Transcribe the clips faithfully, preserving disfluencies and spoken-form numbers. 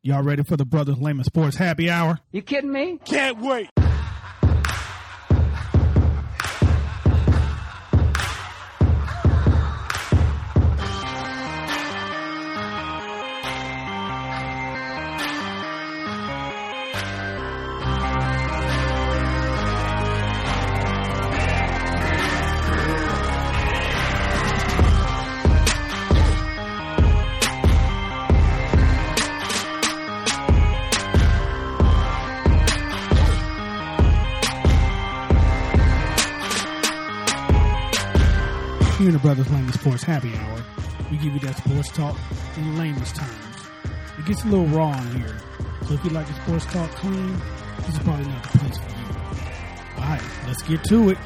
Y'all ready for the Brothers Lehman Sports Happy Hour? You kidding me? Can't wait. Here in the Brothers Lehman Sports Happy Hour, we give you that sports talk in layman's terms. It gets a little raw in here, so if you like the sports talk clean, this is probably not the place for you. Alright, let's get to it.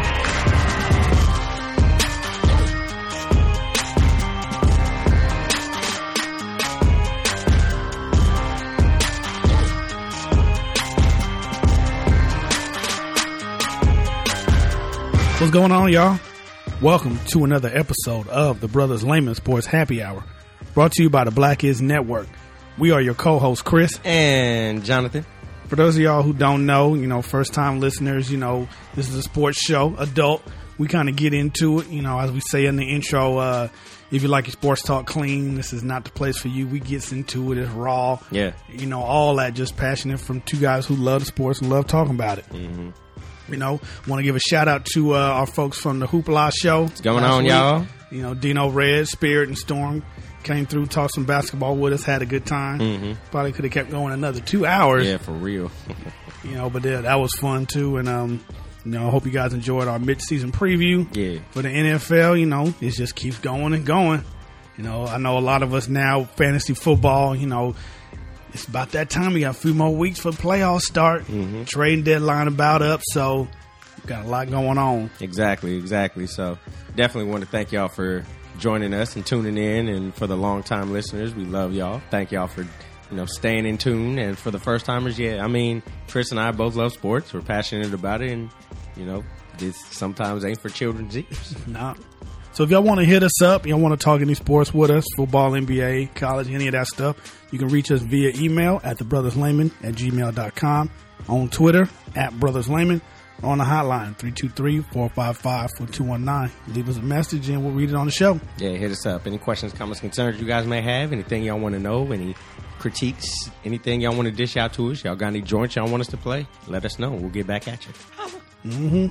What's going on, y'all? Welcome to another episode of the Brothers Lehman Sports Happy Hour, brought to you by the Black Is Network. We are your co-hosts, Chris and Jonathan. For those of y'all who don't know, you know, first-time listeners, you know, this is a sports show, adult. We kind of get into it, you know, as we say in the intro. Uh, if you like your sports talk clean, this is not the place for you. We gets into it. It's raw. Yeah. You know, all that just passionate from two guys who love the sports and love talking about it. Mm-hmm. You know, want to give a shout out to uh, our folks from the Hoopla Show. What's going on, week. y'all? You know, Dino Red, Spirit, and Storm came through, talked some basketball with us, had a good time. Mm-hmm. Probably could have kept going another two hours. Yeah, for real. You know, but yeah, that was fun too. And, um, you know, I hope you guys enjoyed our mid-season preview. Yeah. For the N F L, you know, it just keeps going and going. You know, I know a lot of us now, fantasy football, you know, it's about that time. We got a few more weeks for playoffs start. Mm-hmm. Trading deadline about up, so we've got a lot going on. Exactly, exactly. So definitely want to thank y'all for joining us and tuning in. And for the long-time listeners, we love y'all. Thank y'all for, you know, staying in tune. And for the first-timers, yeah, I mean, Chris and I both love sports. We're passionate about it. And, you know, this sometimes ain't for children's ears. Nah. So if y'all want to hit us up, y'all want to talk any sports with us, football, N B A, college, any of that stuff, you can reach us via email at thebrotherslayman at gmail dot com, on Twitter at brotherslayman, or on the hotline three two three, four five five, four two one nine. Leave us a message and we'll read it on the show. Yeah, hit us up. Any questions, comments, concerns you guys may have, anything y'all want to know, any critiques, anything y'all want to dish out to us, y'all got any joints y'all want us to play, let us know. We'll get back at you. Mm-hmm.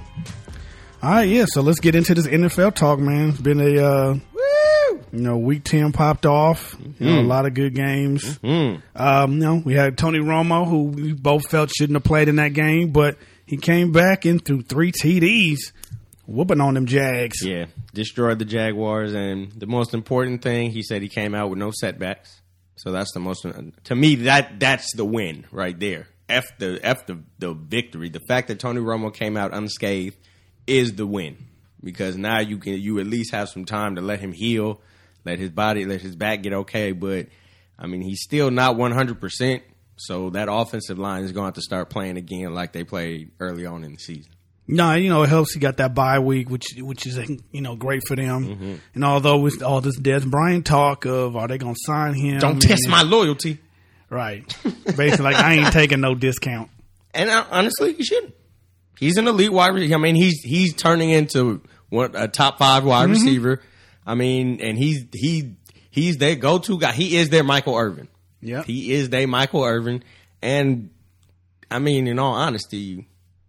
All right, yeah, so let's get into this N F L talk, man. It's been a, uh, Woo! you know, week ten popped off. Mm-hmm. You know, a lot of good games. Mm-hmm. Um, you know, we had Tony Romo, who we both felt shouldn't have played in that game, but he came back and threw three T Ds, whooping on them Jags. Yeah, destroyed the Jaguars, and the most important thing, he said he came out with no setbacks. So that's the most, to me, that that's the win right there. F the F the, the victory. The fact that Tony Romo came out unscathed is the win, because now you can you at least have some time to let him heal, let his body, let his back get okay. But I mean, he's still not one hundred percent. So that offensive line is going to have to start playing again like they played early on in the season. No, you know, it helps he got that bye week, which which is, you know, great for them. Mm-hmm. And although with all this Des Bryant talk of, are they going to sign him? Don't and, test my loyalty. Right. Basically, like, I ain't taking no discount. And uh, honestly, he shouldn't. He's an elite wide receiver. I mean, he's he's turning into one, a top five wide mm-hmm. receiver. I mean, and he's he he's their go-to guy. He is their Michael Irvin. Yeah, he is their Michael Irvin. And I mean, in all honesty,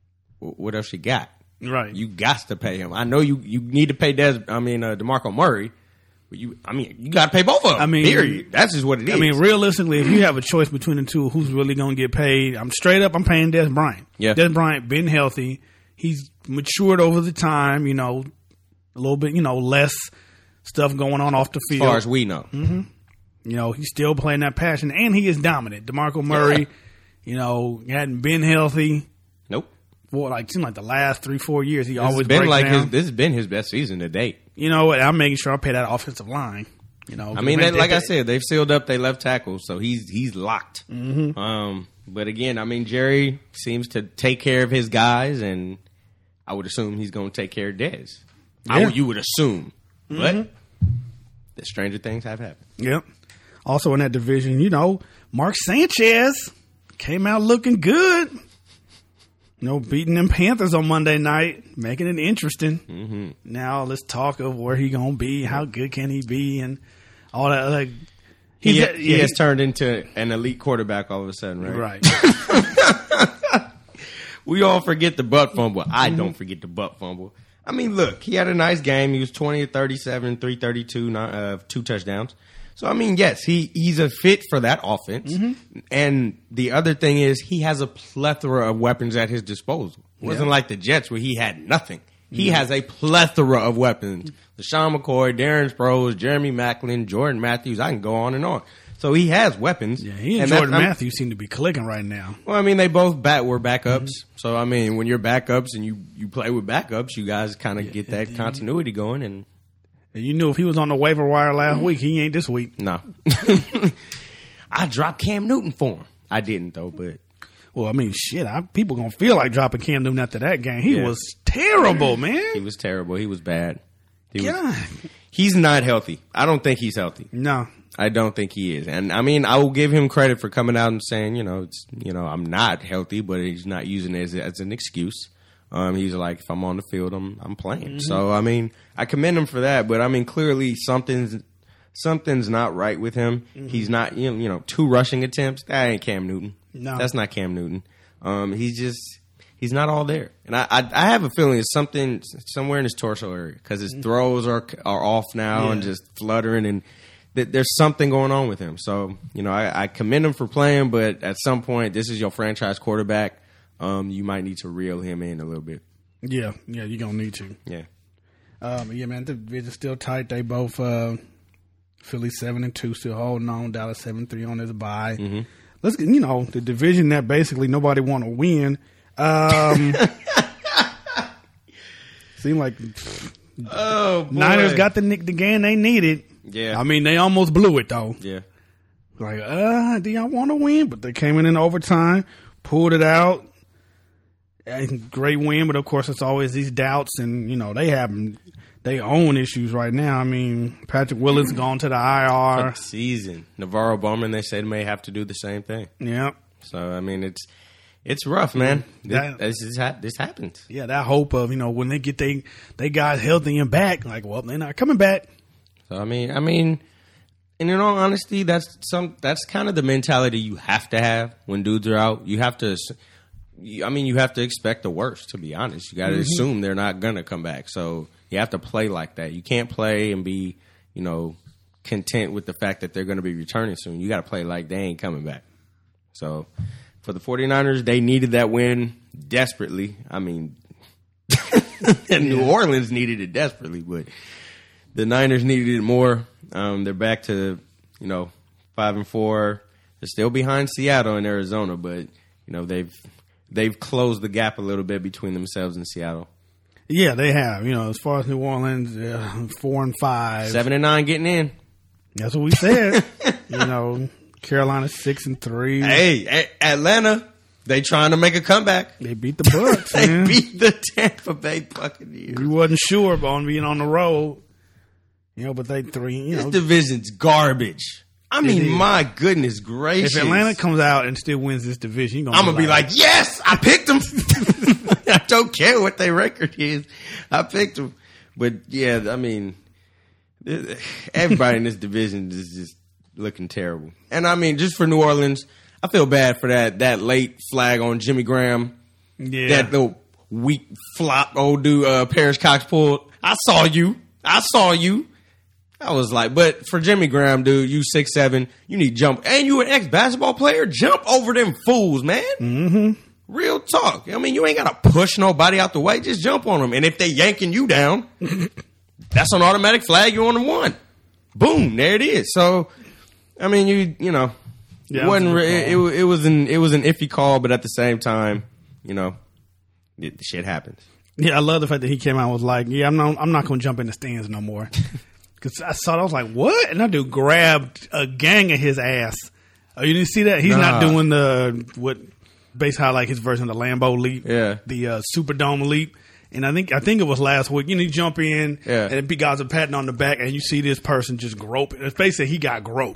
what else you got? Right, you got to pay him. I know you, you need to pay Des. I mean, uh, DeMarco Murray. But you, I mean, you got to pay both of them. I mean, period. That's just what it is. I mean, realistically, if you have a choice between the two, who's really going to get paid? I'm straight up. I'm paying Des Bryant. Yeah, Des Bryant been healthy. He's matured over the time. You know, a little bit. You know, less stuff going on off the field, as far as we know. Mm-hmm. You know, he's still playing that passion, and he is dominant. DeMarco Murray, yeah. you know, hadn't been healthy. Nope. For like seemed like the last three, four years, he this always been like down. his. This has been his best season to date. You know what? I'm making sure I pay that offensive line. You know, I mean, they, like I said, they've sealed up their left tackle, so he's he's locked. Mm-hmm. Um, but again, I mean, Jerry seems to take care of his guys, and I would assume he's going to take care of Dez. Yeah. I would, you would assume, mm-hmm. but the stranger things have happened. Yep. Also in that division, you know, Mark Sanchez came out looking good. You know, beating them Panthers on Monday night, making it interesting. Mm-hmm. Now let's talk of where he gonna be, how good can he be, and all that. Like he, he, he has turned into an elite quarterback all of a sudden, right? Right. We all forget the butt fumble. I mm-hmm. don't forget the butt fumble. I mean, look, he had a nice game. He was twenty of thirty-seven, three thirty-two, uh, two touchdowns. So, I mean, yes, he, he's a fit for that offense. Mm-hmm. And the other thing is he has a plethora of weapons at his disposal. It wasn't yeah. like the Jets where he had nothing. He yeah. has a plethora of weapons. LaShawn McCoy, Darren Sproles, Jeremy Maclin, Jordan Matthews. I can go on and on. So he has weapons. Yeah, he and, and Jordan Matthews seem to be clicking right now. Well, I mean, they both bat were backups. Mm-hmm. So, I mean, when you're backups and you, you play with backups, you guys kind of yeah, get that continuity going. And And you knew if he was on the waiver wire last week, he ain't this week. No. I dropped Cam Newton for him. I didn't, though, but. Well, I mean, shit, I, people going to feel like dropping Cam Newton after that game. He yeah. was terrible, man. He was terrible. He was bad. He God. Was, he's not healthy. I don't think he's healthy. No. I don't think he is. And, I mean, I will give him credit for coming out and saying, you know, it's, you know, I'm not healthy, but he's not using it as, as an excuse. Um, he's like, if I'm on the field, I'm I'm playing. Mm-hmm. So I mean, I commend him for that. But I mean, clearly something's something's not right with him. Mm-hmm. He's not, you know, you know, two rushing attempts. That ain't Cam Newton. No, that's not Cam Newton. Um, he's just he's not all there. And I I, I have a feeling it's something somewhere in his torso area because his mm-hmm. throws are are off now yeah. and just fluttering, and th- there's something going on with him. So you know, I, I commend him for playing, but at some point, this is your franchise quarterback. Um, you might need to reel him in a little bit. Yeah, yeah, you're going to need to. Yeah. Um, yeah, man, the division's still tight. They both, uh, Philly seven and two, still holding on. Dallas seven and three on his bye. Mm-hmm. Let's get, you know, the division that basically nobody want to win. Um, seemed like oh, boy. Niners got the, the game they needed. Yeah. I mean, they almost blew it, though. Yeah. Like, uh, do y'all want to win? But they came in in overtime, pulled it out. Great win, but of course it's always these doubts, and you know they have they own issues right now. I mean, Patrick Willis gone to the I R season. Navarro Bowman, they said, may have to do the same thing. Yeah. So I mean, it's it's rough, man. That, this this, ha- this happens. Yeah, that hope of you know when they get they they guys healthy and back, like well they're not coming back. So I mean, I mean, and in all honesty, that's some that's kind of the mentality you have to have when dudes are out. You have to. I mean, you have to expect the worst, to be honest. You got to mm-hmm. assume they're not going to come back. So you have to play like that. You can't play and be, you know, content with the fact that they're going to be returning soon. You got to play like they ain't coming back. So for the 49ers, they needed that win desperately. I mean, and New Orleans needed it desperately, but the Niners needed it more. Um, they're back to, you know, five and four. They're still behind Seattle and Arizona, but, you know, they've – They've closed the gap a little bit between themselves and Seattle. Yeah, they have. You know, as far as New Orleans, uh, four and five, seven and nine, getting in. That's what we said. You know, Carolina six and three. Hey, a- Atlanta, they trying to make a comeback. They beat the Bucs. They man. beat the Tampa Bay Buccaneers. We wasn't sure about being on the road. You know, but they three. You this know, division's garbage. I mean, my goodness gracious. If Atlanta comes out and still wins this division, you're gonna I'm going to be like, yes, I picked them. I don't care what their record is. I picked them. But, yeah, I mean, everybody in this division is just looking terrible. And, I mean, just for New Orleans, I feel bad for that that late flag on Jimmy Graham. Yeah. That little weak flop old dude uh, Paris Cox pulled. I saw you. I saw you. I was like, but for Jimmy Graham, dude, you six seven, you need to jump, and you an ex-basketball player, jump over them fools, man. Mm-hmm. Real talk. I mean, you ain't got to push nobody out the way, just jump on them. And if they yanking you down, that's an automatic flag, you're on the one. Boom, there it is. So, I mean, you you know, yeah, it wasn't re- it, it, it was an it was an iffy call, but at the same time, you know, it, the shit happens. Yeah, I love the fact that he came out and was like, yeah, I'm not I'm not going to jump in the stands no more. Because I saw it, I was like, what? And that dude grabbed a gang of his ass. Oh, you didn't see that? He's nah. not doing the, what, basically like his version of the Lambeau leap. Yeah. The uh, Superdome leap. And I think I think it was last week. You know, you jump in, yeah. and big guys are patting on the back, and you see this person just groping. It's basically he got groped.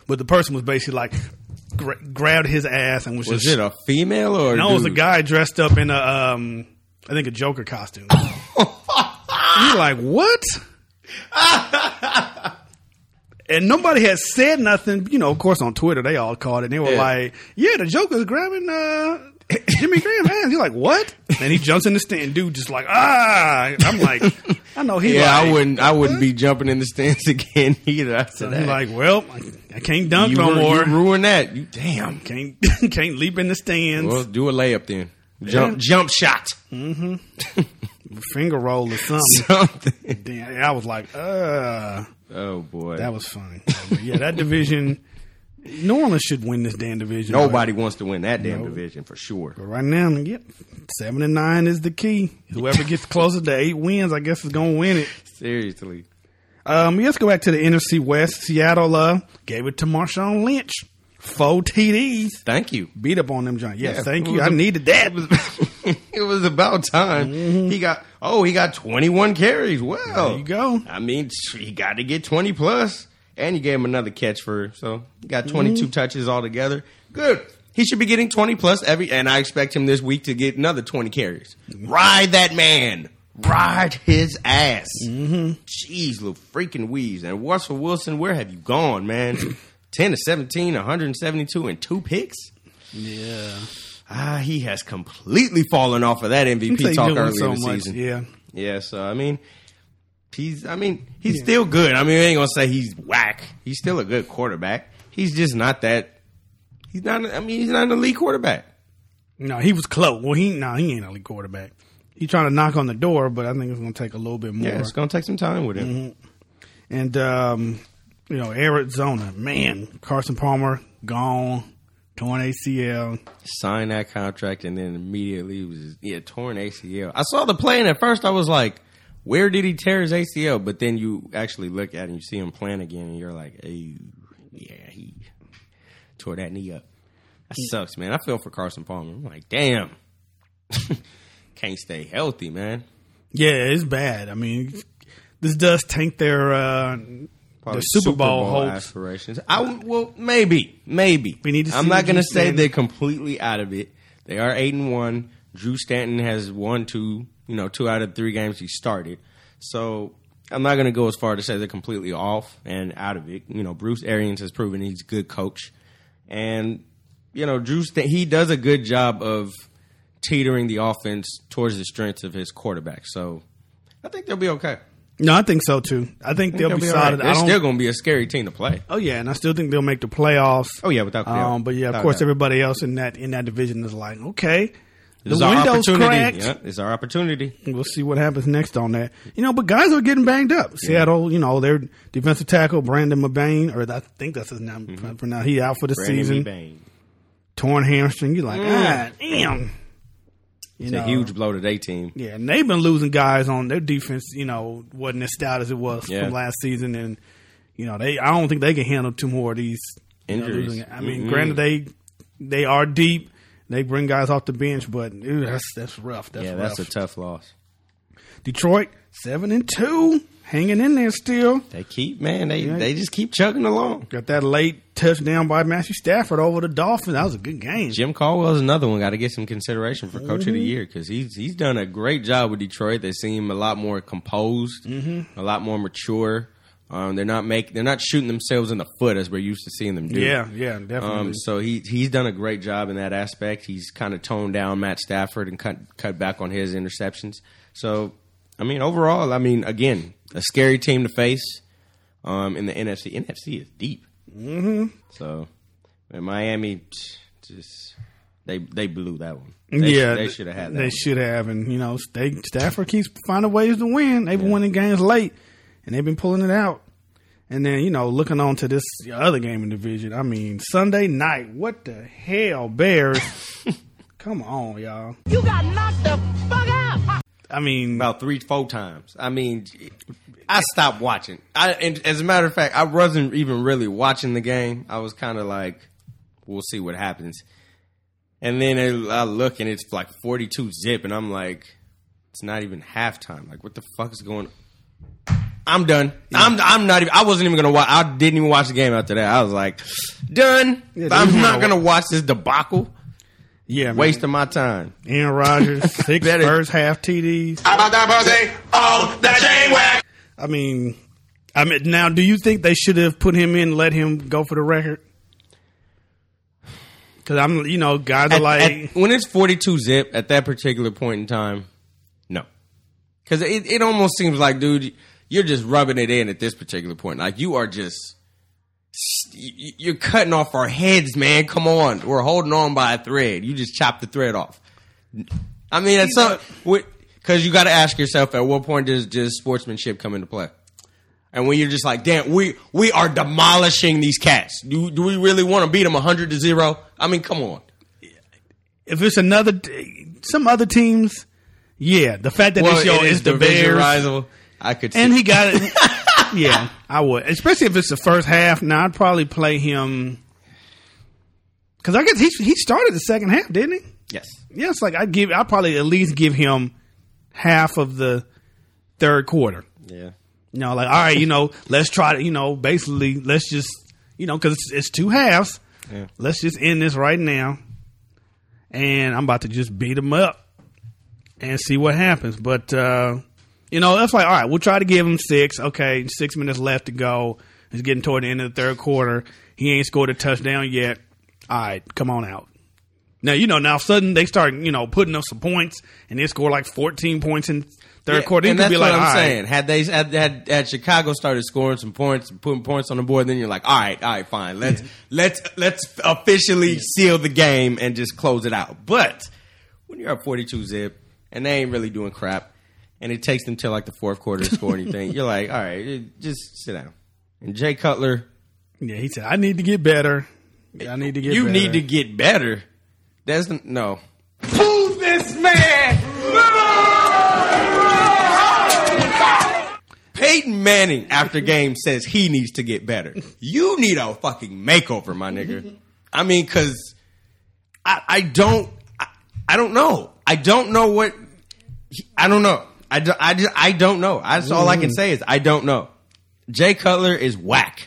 but the person was basically like gra- grabbed his ass and was, Was just it a female or? no, a it was a dude? guy dressed up in a um, I think a Joker costume. You're like, what? And nobody had said nothing. You know, of course, on Twitter they all called it. And they were Yeah. like, "Yeah, the Joker's grabbing uh, Jimmy Graham's hands." You're like, "What?" And he jumps in the stand. Dude, just like, ah. I'm like, I know he. Yeah, like, I wouldn't. I wouldn't be jumping in the stands again either. After So that. he's like, well, I can't dunk you no ru- more. You ruined that. You damn. Can't can't leap in the stands. Well, do a layup then. Jump, Yeah. jump shot. Finger roll or something. Something. Damn, I was like, uh, Oh boy. that was funny. But yeah, that division. New Orleans should win this damn division. Nobody wants to win that damn No. division for sure. But right now, yep, seven and nine is the key. Whoever gets closer to eight wins, I guess, is gonna win it. Seriously. Um, let's go back to the N F C West. Seattle uh, gave it to Marshawn Lynch. Four T Ds. Thank you. Beat up on them, John. Yes, Yeah, thank it you. was I a- needed that. It was, it was about time. He got oh, he got twenty-one carries. Well, There you go. I mean, he got to get twenty plus, and you gave him another catch for so he got twenty-two touches altogether. Good. He should be getting twenty plus every, and I expect him this week to get another twenty carries. Ride that man. Ride his ass. Mm-hmm. Jeez, little freaking weaves. And Russell Wilson, where have you gone, man? ten to seventeen, one hundred seventy-two, and two picks. Yeah. Ah, he has completely fallen off of that M V P They talk doing earlier so this much, season. Yeah. Yeah, so I mean, he's I mean he's still good. I mean, I ain't gonna say he's whack. He's still a good quarterback. He's just not that. He's not. I mean, he's not an elite quarterback. No, he was close. Well, he no, he ain't a elite quarterback. He's trying to knock on the door, but I think it's going to take a little bit more. Yeah, it's gonna take some time with him. And um, you know, Arizona, man, Carson Palmer gone, torn A C L. Sign that contract, and then immediately it was yeah torn A C L. I saw the play, and at first I was like, "Where did he tear his A C L?" But then you actually look at it and you see him playing again, and you're like, "Hey, yeah, he tore that knee up." That sucks, man. I feel for Carson Palmer. I'm like, damn, can't stay healthy, man. Yeah, it's bad. I mean, this does tank their uh, Probably their Super, Bowl, hopes. aspirations. I would- well, maybe, maybe. We need to I'm see not what going to Drew say Stanton- they're completely out of it. They are eight and one. Drew Stanton has won two, you know, two out of three games he started. So I'm not going to go as far to say they're completely off and out of it. You know, Bruce Arians has proven he's a good coach, and you know, Drew Stanton, he does a good job of teetering the offense towards the strengths of his quarterback. So I think they'll be okay. No, I think so too. I think I think they'll, be all right. solid. They're I don't, still going to be a scary team to play. oh yeah, and I still think they'll make the playoffs. Oh yeah, without doubt. Um, but yeah, of Without course, doubt. everybody else in that in that division is like, okay, This is the our window's opportunity. cracked. Yeah, it's our opportunity. We'll see what happens next on that. You know, but guys are getting banged up. Seattle, you know, their defensive tackle Brandon McBain, or I think that's his name. Mm-hmm. For now, he out for the Brandon season. Bane. Torn hamstring. You're like, Mm. ah, damn. You It's know, a huge blow to their team. yeah, and they've been losing guys on their defense. You know, wasn't as stout as it was Yeah. from last season, and you know, they. I don't think they can handle two more of these you know, Injuries. losing- I mean, Mm-mm. granted, they they are deep. They bring guys off the bench, but ew, that's that's rough. That's yeah, rough. that's a tough loss. Detroit seven and two, hanging in there still. They keep, man, they Yeah. they just keep chugging along. Got that late touchdown by Matthew Stafford over the Dolphins. That was a good game. Jim Caldwell's another one. Got to get some consideration for Coach Mm-hmm. of the Year because he's he's done a great job with Detroit. They seem a lot more composed, Mm-hmm. a lot more mature. Um, they're not make they're not shooting themselves in the foot as we're used to seeing them do. Yeah, yeah, definitely. Um, so he he's done a great job in that aspect. He's kind of toned down Matt Stafford and cut cut back on his interceptions. So I mean, overall, I mean, again, a scary team to face um, in the N F C. N F C is deep. Mm-hmm. So and Miami just they they blew that one. They, yeah, they should have had that. They one. should have, and you know, they, Stafford keeps finding ways to win. They've been winning games late, and they've been pulling it out. And then, you know, looking on to this other game in the division. I mean, Sunday night. What the hell, Bears? Come on, y'all. You got knocked the fuck out. I mean, About three, four times. I mean, I stopped watching. I, and as a matter of fact, I wasn't even really watching the game. I was kind of like, we'll see what happens. And then it, I look and it's like forty-two zip, and I'm like, it's not even halftime. Like, what the fuck is going on? I'm done. Yeah. I'm I'm not even. I wasn't even gonna watch. I didn't even watch the game after that. I was like, done. Yeah, I'm not gonna watch this debacle. Yeah, wasting my time. Aaron Rodgers, six first half T Ds. How about that birthday? Oh, that chain whack. I mean, I mean, now, do you think they should have put him in, and let him go for the record? Because I'm, you know, guys are at, like, at, when it's forty-two zip at that particular point in time, no, because it, it almost seems like, dude, you're just rubbing it in at this particular point. Like you are just. You're cutting off our heads, man. Come on. We're holding on by a thread. You just chop the thread off. I mean, it's some, because you got to ask yourself, at what point does, does sportsmanship come into play? And when you're just like, damn, we we are demolishing these cats. Do, do we really want to beat them one hundred to zero? I mean, come on. If it's another, some other teams, yeah. The fact that well, this show is the Bears. Rival, I could see. And he got it. Yeah, I would. Especially if it's the first half. Now, I'd probably play him. Because I guess he he started the second half, didn't he? Yes. Yeah, it's like I'd, give, I'd probably at least give him half of the third quarter. Yeah. You know, like, all right, you know, let's try to, you know, basically, let's just, you know, because it's, it's two halves. Yeah. Let's just end this right now. And I'm about to just beat him up and see what happens. But, uh, you know, that's like, all right, we'll try to give him six. Okay, six minutes left to go. It's getting toward the end of the third quarter. He ain't scored a touchdown yet. All right, come on out. Now, you know, now all of a sudden they start, you know, putting up some points, and they score like fourteen points in third yeah, quarter. And that's be what like, I'm all saying. Right. Had they had, had had Chicago started scoring some points, putting points on the board, then you're like, all right, all right, fine. Let's yeah. let's let's officially yeah. seal the game and just close it out. But when you're up forty-two zip and they ain't really doing crap, and it takes them till like the fourth quarter to score anything, you're like, all right, just sit down. And Jay Cutler, yeah, he said, I need to get better. I need to get you better. need to get better. That's no. Who's this man? Peyton Manning after game says he needs to get better. You need a fucking makeover, my nigga. I mean, because I, I don't, I, I don't know. I don't know what, I don't know. I, do, I, just, I don't know. That's all I can say is I don't know. Jay Cutler is whack.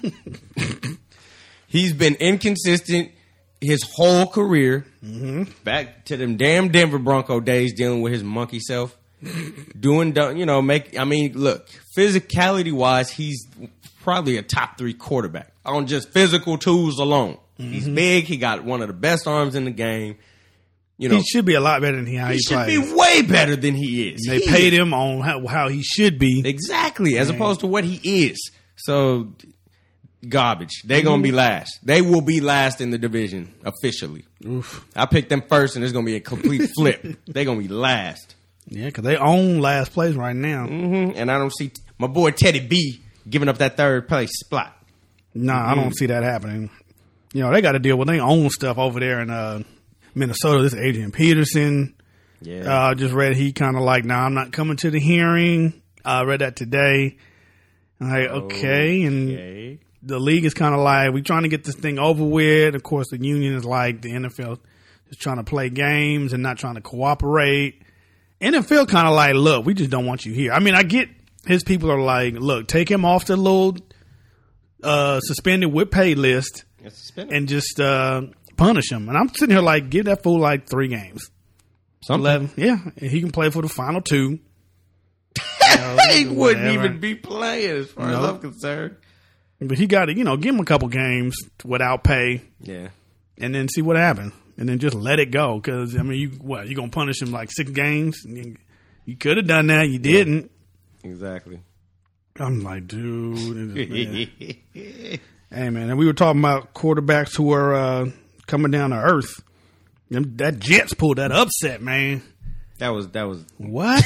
He's been inconsistent his whole career. Mm-hmm. Back to them damn Denver Bronco days dealing with his monkey self. Doing, you know, make, I mean, look, physicality wise, he's probably a top three quarterback on just physical tools alone. Mm-hmm. He's big. He got one of the best arms in the game. You know, he should be a lot better than how he, he should plays. be way better than he is. And they he paid is. him on how, how he should be. Exactly, as opposed to what he is. So, garbage. They're going to be last. They will be last in the division, officially. Oof. I picked them first, and it's going to be a complete flip. They're going to be last. Yeah, because they own last place right now. Mm-hmm. And I don't see my boy Teddy B giving up that third place spot. Nah, mm-hmm. I don't see that happening. You know, they got to deal with their own stuff over there in uh, Minnesota. This Adrian Peterson. Yeah. Uh, just read he kind of like, nah, I'm not coming to the hearing. I uh, read that today. I'm like, okay. And okay. The league is kind of like, we're trying to get this thing over with. Of course, the union is like, the N F L is trying to play games and not trying to cooperate. N F L kind of like, look, we just don't want you here. I mean, I get his people are like, look, take him off the little uh, suspended with pay list and just uh, punish him. And I'm sitting here like, give that fool like three games. Something. eleven. Yeah, and he can play for the final two. You know, he wouldn't even be playing as far no. as I'm concerned. But he got to, you know, give him a couple games without pay. Yeah. And then see what happens. And then just let it go. Because, I mean, you what, you going to punish him like six games? You could have done that. You didn't. Yeah, exactly. I'm like, dude. Man. Hey, man. And we were talking about quarterbacks who are uh, coming down to earth. That Jets pulled that upset, man. That was, that was. What?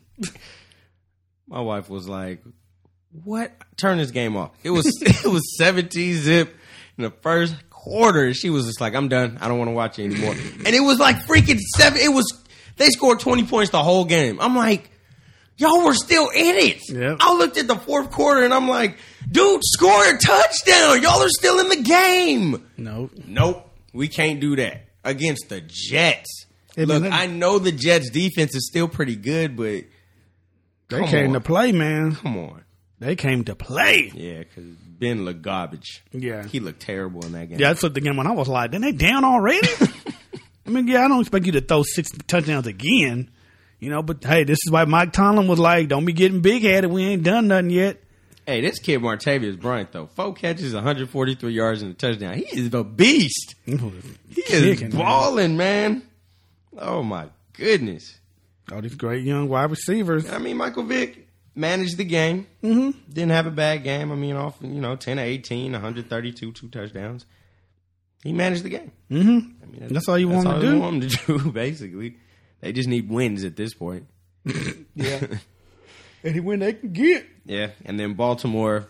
My wife was like, what? Turn this game off. It was, it was seventeen zip in the first quarter. She was just like, I'm done. I don't want to watch it anymore. And it was like freaking seven. It was, they scored twenty points the whole game. I'm like, y'all were still in it. Yep. I looked at the fourth quarter and I'm like, dude, score a touchdown. Y'all are still in the game. Nope. Nope. We can't do that against the Jets. Hey, Look, man, I know the Jets defense is still pretty good, but they came on. to play, man. Come on. They came to play. Yeah, because Ben looked garbage. Yeah. He looked terrible in that game. Yeah, that's what the game when I was like, then they down already? I mean, yeah, I don't expect you to throw six touchdowns again. You know, but hey, this is why Mike Tomlin was like, don't be getting big headed. We ain't done nothing yet. Hey, this kid Martavius Bryant, though, four catches, one hundred forty-three yards and a touchdown. He is a beast. He is Kicking, balling, man. Oh, my goodness. All these great young wide receivers. I mean, Michael Vick managed the game. Mm-hmm. Didn't have a bad game. I mean, off, you know, ten to eighteen, one hundred thirty-two, two touchdowns. He managed the game. Mm-hmm. I mean, that's, that's all you that's want all to do. You want him to do, basically. They just need wins at this point. Yeah. Any win they can get. Yeah, and then Baltimore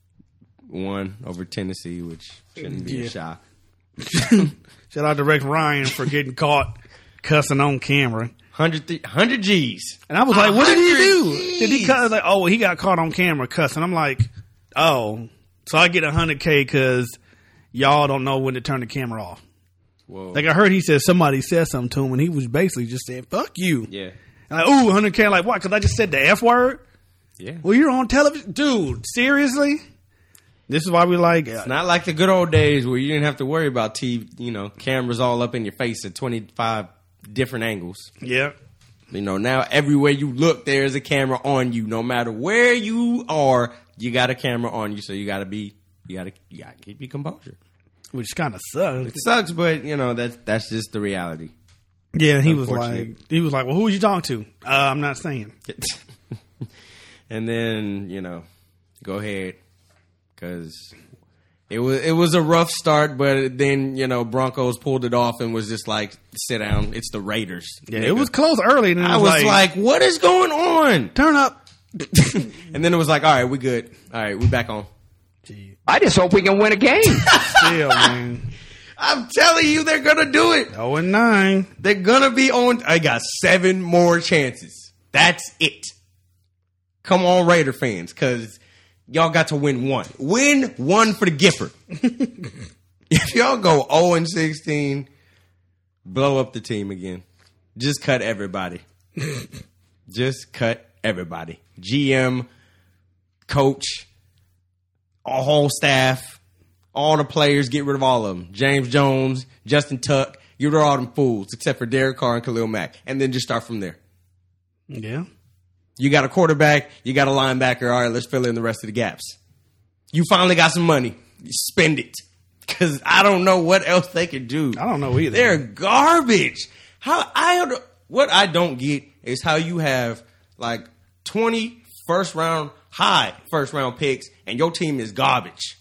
won over Tennessee, which shouldn't be Yeah. a shock. Shout out to Rex Ryan for getting caught cussing on camera. one hundred, one hundred G's. And I was like, what did he do? one hundred G's. Did he cuss? Like, oh, he got caught on camera cussing. I'm like, oh, so I get one hundred K because y'all don't know when to turn the camera off. Whoa. Like I heard he said somebody said something to him and he was basically just saying, fuck you. Yeah. And like, ooh, one hundred K. Like, what? Because I just said the F word? Yeah. Well, you're on television? Dude, seriously? This is why we like... It's not like the good old days where you didn't have to worry about T V, you know, cameras all up in your face at twenty-five different angles. Yeah. You know, now everywhere you look, there's a camera on you. No matter where you are, you got a camera on you. So you got to be, you got to, you got to keep your composure. Which kind of sucks. It sucks, but you know that's that's just the reality. Yeah, he was Unfortunate. like, he was like, well, who was you talking to? Uh, I'm not saying. And then you know, go ahead, because it was it was a rough start, but then you know Broncos pulled it off and was just like, sit down. It's the Raiders. Yeah, nigga. it was close early. And it I was, was like, like, what is going on? turn up. And then it was like, all right, we good. All right, we back on. Gee, I just hope we can win a game. still, man. I'm telling you, they're gonna do it. Oh and nine. They're gonna be on. I got seven more chances. That's it. Come on, Raider fans, because y'all got to win one. Win one for the Gipper. If y'all go oh and sixteen, blow up the team again. Just cut everybody. Just cut everybody. G M, coach, all whole staff, all the players, get rid of all of them. James Jones, Justin Tuck, get rid of all them fools, except for Derek Carr and Khalil Mack. And then just start from there. Yeah. You got a quarterback, you got a linebacker. All right, let's fill in the rest of the gaps. You finally got some money. Spend it. Because I don't know what else they could do. I don't know either. They're garbage. How I What I don't get is how you have like twenty first round, high first round picks, and your team is garbage.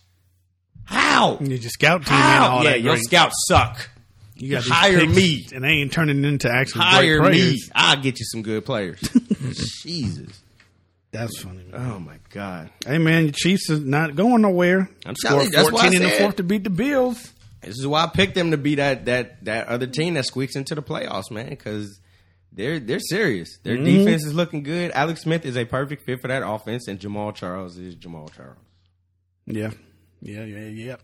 How? You just scout team How? and all yeah, that. your great. scouts suck. You got these hire picks, me. and they ain't turning into actual Hire great me. players. I'll get you some good players. Jesus. That's funny, man. Oh my God. Hey, man, your Chiefs is not going nowhere. I'm Scored telling you, that's why I fourteen in the said- fourth to beat the Bills. This is why I picked them to be that that that other team that squeaks into the playoffs, man, because they're they're serious. Their Mm-hmm. defense is looking good. Alex Smith is a perfect fit for that offense, and Jamal Charles is Jamal Charles. Yeah. Yeah, yeah, yeah.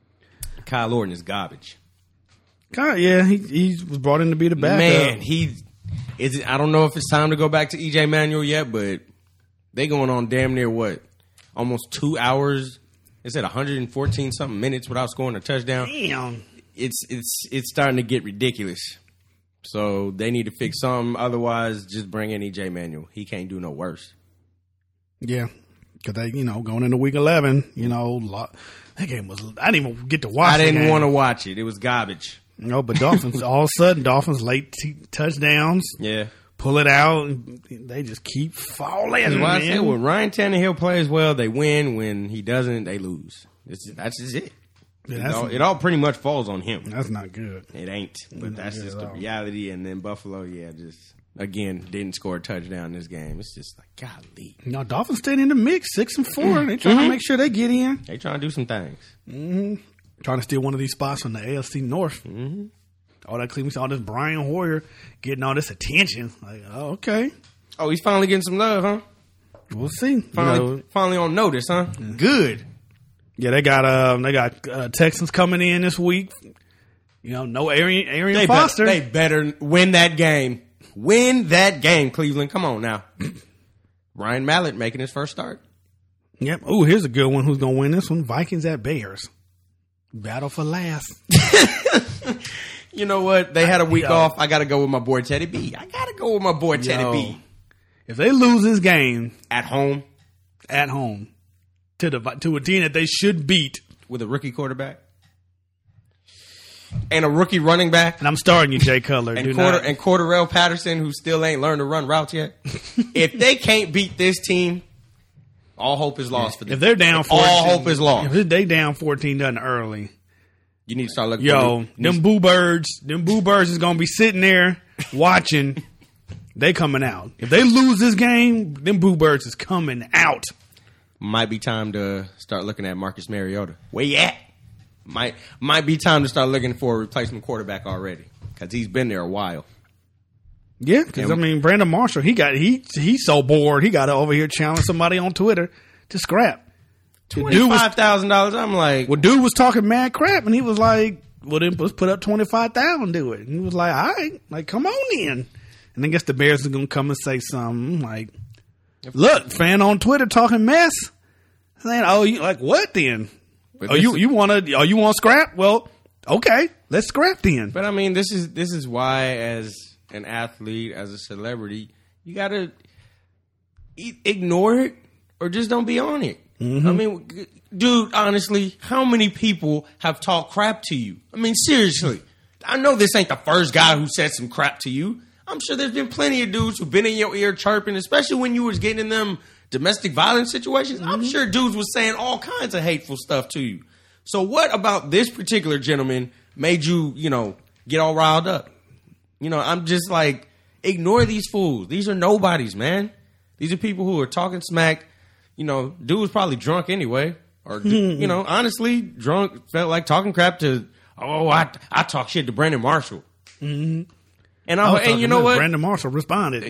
Kyle Orton is garbage. God, yeah, he he was brought in to be the backup. Man, he is. It, I don't know if it's time to go back to E J Manuel yet, but they going on damn near what, almost two hours. They said one hundred fourteen something minutes without scoring a touchdown. Damn. It's it's it's starting to get ridiculous. So they need to fix something. Otherwise, just bring in E J Manuel. He can't do no worse. Yeah, because they, you know, going into week eleven, you know, lot, that game was. I didn't even get to watch. I the didn't game. want to watch it. It was garbage. You know, but Dolphins all of a sudden, Dolphins late t- touchdowns, Yeah. pull it out, and they just keep falling. That's why I man. say when Ryan Tannehill plays well, they win. When he doesn't, they lose. It's, that's just it. Yeah, it, that's, all, it all pretty much falls on him. that's not good. It ain't, but Not that's good just at the all. reality. And then Buffalo, yeah, just again didn't score a touchdown in this game. It's just like golly, You know, Dolphins stayed in the mix, six and four. They trying to make sure they get in. they trying to do some things. Trying to steal one of these spots from the A F C North. Mm-hmm. All that Cleveland, all this Brian Hoyer getting all this attention. Like, oh, okay, Oh, he's finally getting some love, huh? we'll see. Finally, You know, finally on notice, huh? Good. yeah, they got um, they got uh, Texans coming in this week. You know, no Arian, Arian They, Foster. be- they better win that game. Win that game, Cleveland. Come on now. Ryan Mallett making his first start. Yep. Oh, here's a good one. Who's going to win this one? Vikings at Bears. Battle for last. You know what? They had a week Yo. off. I got to go with my boy Teddy B. I got to go with my boy Teddy Yo. B. If they lose this game At home at home to the to a team that they should beat, with a rookie quarterback and a rookie running back and I'm starting you, Jay Cutler. and do Quarter not, and Cordarrelle Patterson, who still ain't learned to run routes yet. If they can't beat this team, all hope is lost for them. if they're down fourteen, all hope is lost. If they down fourteen nothing early, You need to start looking. yo, for them boo birds, them boo birds is gonna be sitting there watching. They coming out. If they lose this game, them boo birds is coming out. Might be time to start looking at Marcus Mariota. Where you at? Might might be time to start looking for a replacement quarterback already, because he's been there a while. Yeah, because I mean, Brandon Marshall, he got he he's so bored, he got over here challenge somebody on Twitter to scrap. The dude Twenty was, five thousand dollars. I'm like, well, dude was talking mad crap, and he was like, "Well, then let's put up twenty five thousand, do it." And he was like, "All right, like come on in." And I guess the Bears are gonna come and say something like, "Look, fan on Twitter talking mess." Saying, "Oh, you like what then? But Oh, this- you you want to? Oh, you want scrap? Well, okay, let's scrap then." But I mean, this is this is why, as an athlete, as a celebrity, you gotta e- ignore it or just don't be on it. Mm-hmm. I mean, g- dude, honestly, how many people have talked crap to you? I mean, seriously, I know this ain't the first guy who said some crap to you. I'm sure there's been plenty of dudes who've been in your ear chirping, especially when you was getting in them domestic violence situations. I'm sure dudes was saying all kinds of hateful stuff to you. So what about this particular gentleman made you, you know, get all riled up? You know, I'm just like, ignore these fools. These are nobodies, man. These are people who are talking smack. You know, dude was probably drunk anyway. Or, you know, honestly, drunk, felt like talking crap to, oh, I I talk shit to Brandon Marshall. Mm-hmm. And, I, I was and you talking know to what? Brandon Marshall responded.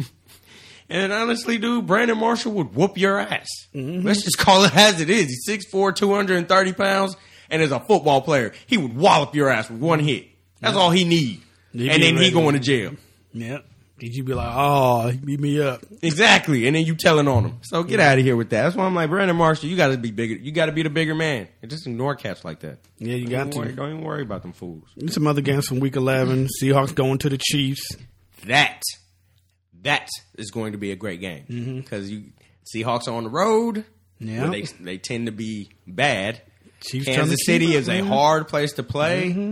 And honestly, dude, Brandon Marshall would whoop your ass. Mm-hmm. Let's just call it as it is. He's six foot four, two hundred thirty pounds, and is a football player. He would wallop your ass with one hit. That's all he need. He And be then he ready. going to jail. Yeah. Did you be like, "Oh, he beat me up"? Exactly. And then you telling on him. So get out of here with that. That's why I'm like, Brandon Marshall, you got to be bigger. You got to be the bigger man. And just ignore cats like that. Yeah, you Don't got even to. worry- Don't even worry about them fools. Some other games from Week eleven. Seahawks going to the Chiefs. That, that is going to be a great game. Because you Seahawks are on the road. Yeah. Where they, they tend to be bad. Chiefs trying to Kansas keep City up, is a man. hard place to play.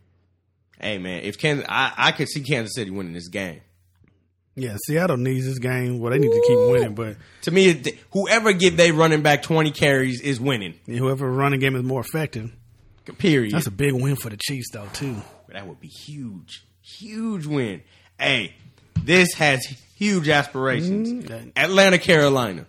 Hey man, if Kansas, I, I could see Kansas City winning this game. Yeah, Seattle needs this game. Well, they need to keep winning, but To me, it- whoever give they running back twenty carries is winning. whoever running game is more effective. Period. That's a big win for the Chiefs, though, too. That would be huge, huge win. Hey, this has huge aspirations. Mm. Atlanta, Carolina.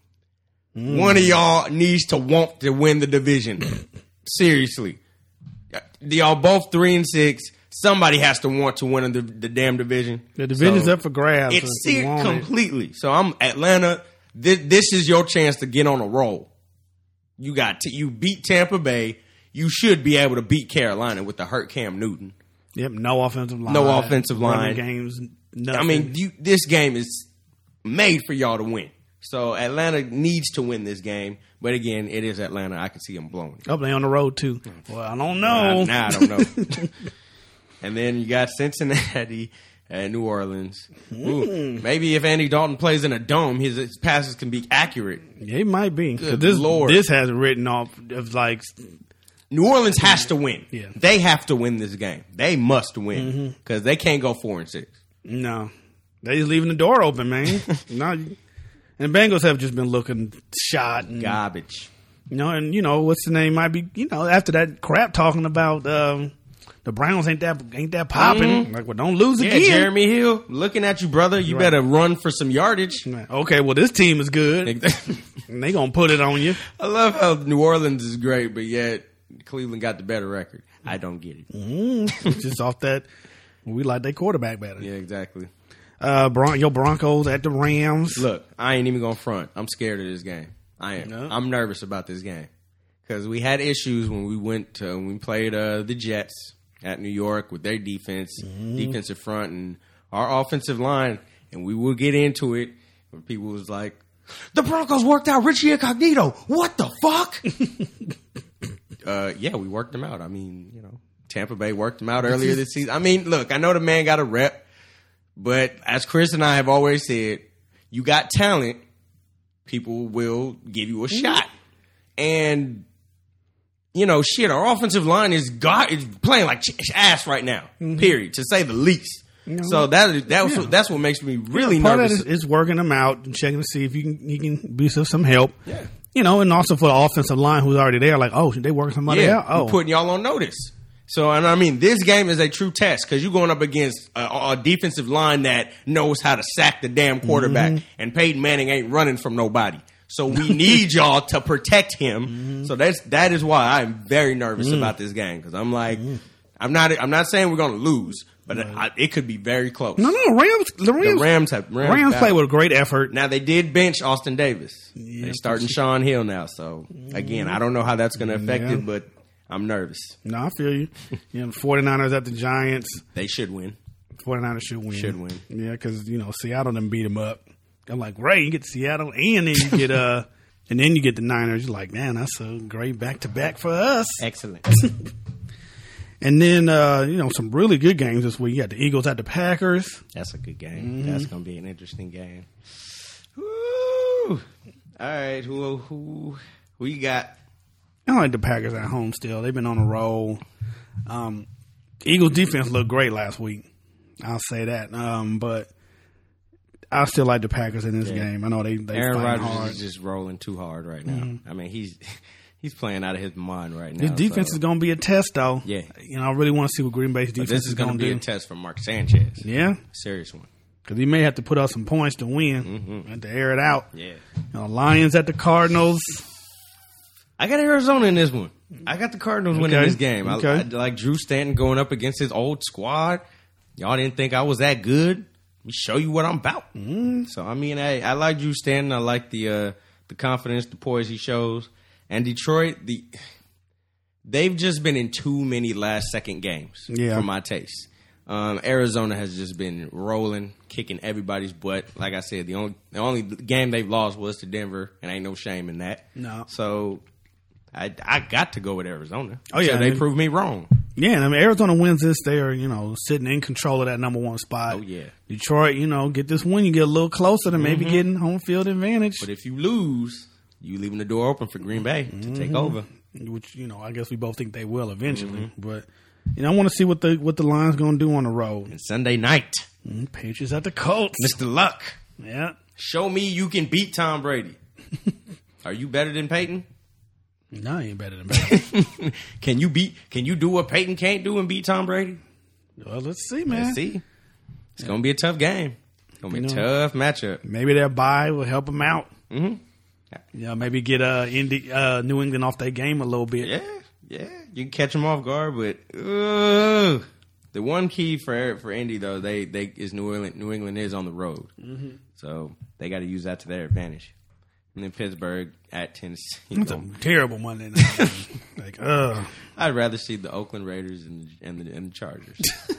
Mm. One of y'all needs to want to win the division. Seriously, y'all both three and six. Somebody has to want to win the, the damn division. The division's So, up for grabs. It's so if you seared want it- completely. So I'm Atlanta. This, this is your chance to get on a roll. You got to, you beat Tampa Bay. You should be able to beat Carolina with the hurt Cam Newton. Yep, no offensive line. No offensive line. Running games, nothing. I mean, you, this game is made for y'all to win. So Atlanta needs to win this game. But again, it is Atlanta. I can see them blowing it. oh, they on the road, too. Well, I don't know. Now, now I don't know. And then you got Cincinnati and New Orleans. Ooh, maybe if Andy Dalton plays in a dome, his, his passes can be accurate. Yeah, it might be. 'Cause Good this, Lord. this has written off of like, New Orleans has to win. Yeah. They have to win this game. They must win because they can't go four and six. no. They just leaving the door open, man. no, and the Bengals have just been looking shot. And, Garbage. you know, and, you know, what's the name might be, you know, after that crap talking about um, the Browns ain't that ain't that popping. Like, well, don't lose Yeah, again. Jeremy Hill, looking at you, brother. You Right. better run for some yardage. Okay, well, this team is good. And they going to put it on you. I love how New Orleans is great, but yet Cleveland got the better record. I don't get it. It's just off that. We like their quarterback better. Yeah, exactly. Uh, Bron- your Broncos at the Rams. Look, I ain't even going to front. I'm scared of this game. I am. No. I'm nervous about this game because we had issues when we went to when we played uh, the Jets at New York with their defense, defensive front, and our offensive line. And we will get into it. Where people was like, The Broncos worked out Richie Incognito. What the fuck? uh, yeah, we worked him out. I mean, you know, Tampa Bay worked him out earlier this season. I mean, look, I know the man got a rep, but as Chris and I have always said, you got talent, people will give you a shot. And, you know, shit, our offensive line is God is playing like ass right now, mm-hmm. period, to say the least. You know, so that that was, yeah. that's what makes me really yeah, part nervous. Part of that is, is working them out and checking to see if you can you can be some, some help. Yeah. You know, and also for the offensive line who's already there, like, oh, they working somebody yeah, out? Oh. We're putting y'all on notice. So, and I mean, this game is a true test because you're going up against a, a defensive line that knows how to sack the damn quarterback, mm-hmm. and Peyton Manning ain't running from nobody. So we need y'all to protect him. Mm-hmm. So that's that is why I'm very nervous mm-hmm. about this game because I'm like, mm-hmm. I'm not I'm not saying we're going to lose, but right. I, it could be very close. No, no, Rams. The Rams, the Rams have Rams, Rams play with a great effort. Now they did bench Austin Davis. Yeah, they starting Sean Hill now. So again, I don't know how that's going to affect yeah. it, but I'm nervous. No, I feel you. You know, the 49ers at the Giants. They should win. 49ers should win. Should win. Yeah, because, you know, Seattle done beat them up. I'm like, great, you get Seattle, and then you get uh, and then you get the Niners. You're like, man, that's a great back-to-back for us. Excellent. And then, uh, you know, some really good games this week. You got the Eagles at the Packers. That's a good game. Mm-hmm. That's going to be an interesting game. Woo! All right, who who who you got? I like the Packers at home still. They've been on a roll. Um, Eagles defense looked great last week. I'll say that. Um, but I still like the Packers in this yeah. game. I know they they Aaron fighting Rodgers hard. is just rolling too hard right now. Mm-hmm. I mean, he's he's playing out of his mind right now. His defense so. is going to be a test, though. Yeah, you know, I really want to see what Green Bay's defense but this is, is going to be do. a test for Mark Sanchez. Yeah, serious one. Because he may have to put up some points to win mm-hmm. and to air it out. Yeah, you know, Lions at the Cardinals. I got Arizona in this one. I got the Cardinals okay. winning this game. Okay. I, I like Drew Stanton going up against his old squad. Y'all didn't think I was that good. Let me show you what I'm about. Mm. So, I mean, hey, I like Drew Stanton. I like the uh, the confidence, the poise he shows. And Detroit, the they've just been in too many last-second games yeah. for my taste. Um, Arizona has just been rolling, kicking everybody's butt. Like I said, the only the only game they've lost was to Denver, and ain't no shame in that. No. So I I got to go with Arizona. Oh yeah, so they I mean, proved me wrong. Yeah, and I mean Arizona wins this, they are, you know, sitting in control of that number one spot. Oh yeah. Detroit, you know, get this win, you get a little closer to maybe mm-hmm. getting home field advantage. But if you lose, you leaving the door open for Green Bay to mm-hmm. take over. Which, you know, I guess we both think they will eventually. Mm-hmm. But you know, I want to see what the what the Lions going to do on the road. And Sunday night, mm-hmm. Patriots at the Colts. Mister Luck. Yeah. Show me you can beat Tom Brady. Are you better than Peyton? No, I ain't better than Peyton. Can you beat? Can you do what Peyton can't do and beat Tom Brady? Well, let's see, man. Let's see. It's yeah. gonna be a tough game. It's gonna be you a know, tough matchup. Maybe their bye will help them out. Mm-hmm. Yeah, maybe get uh, Indy, uh, New England off their game a little bit. Yeah, yeah. You can catch them off guard, but uh, the one key for for Indy though, they they is New England. New England is on the road, mm-hmm. so they got to use that to their advantage. And then Pittsburgh at Tennessee. That's a terrible Monday night game. Like, uh I'd rather see the Oakland Raiders and and the, and the Chargers.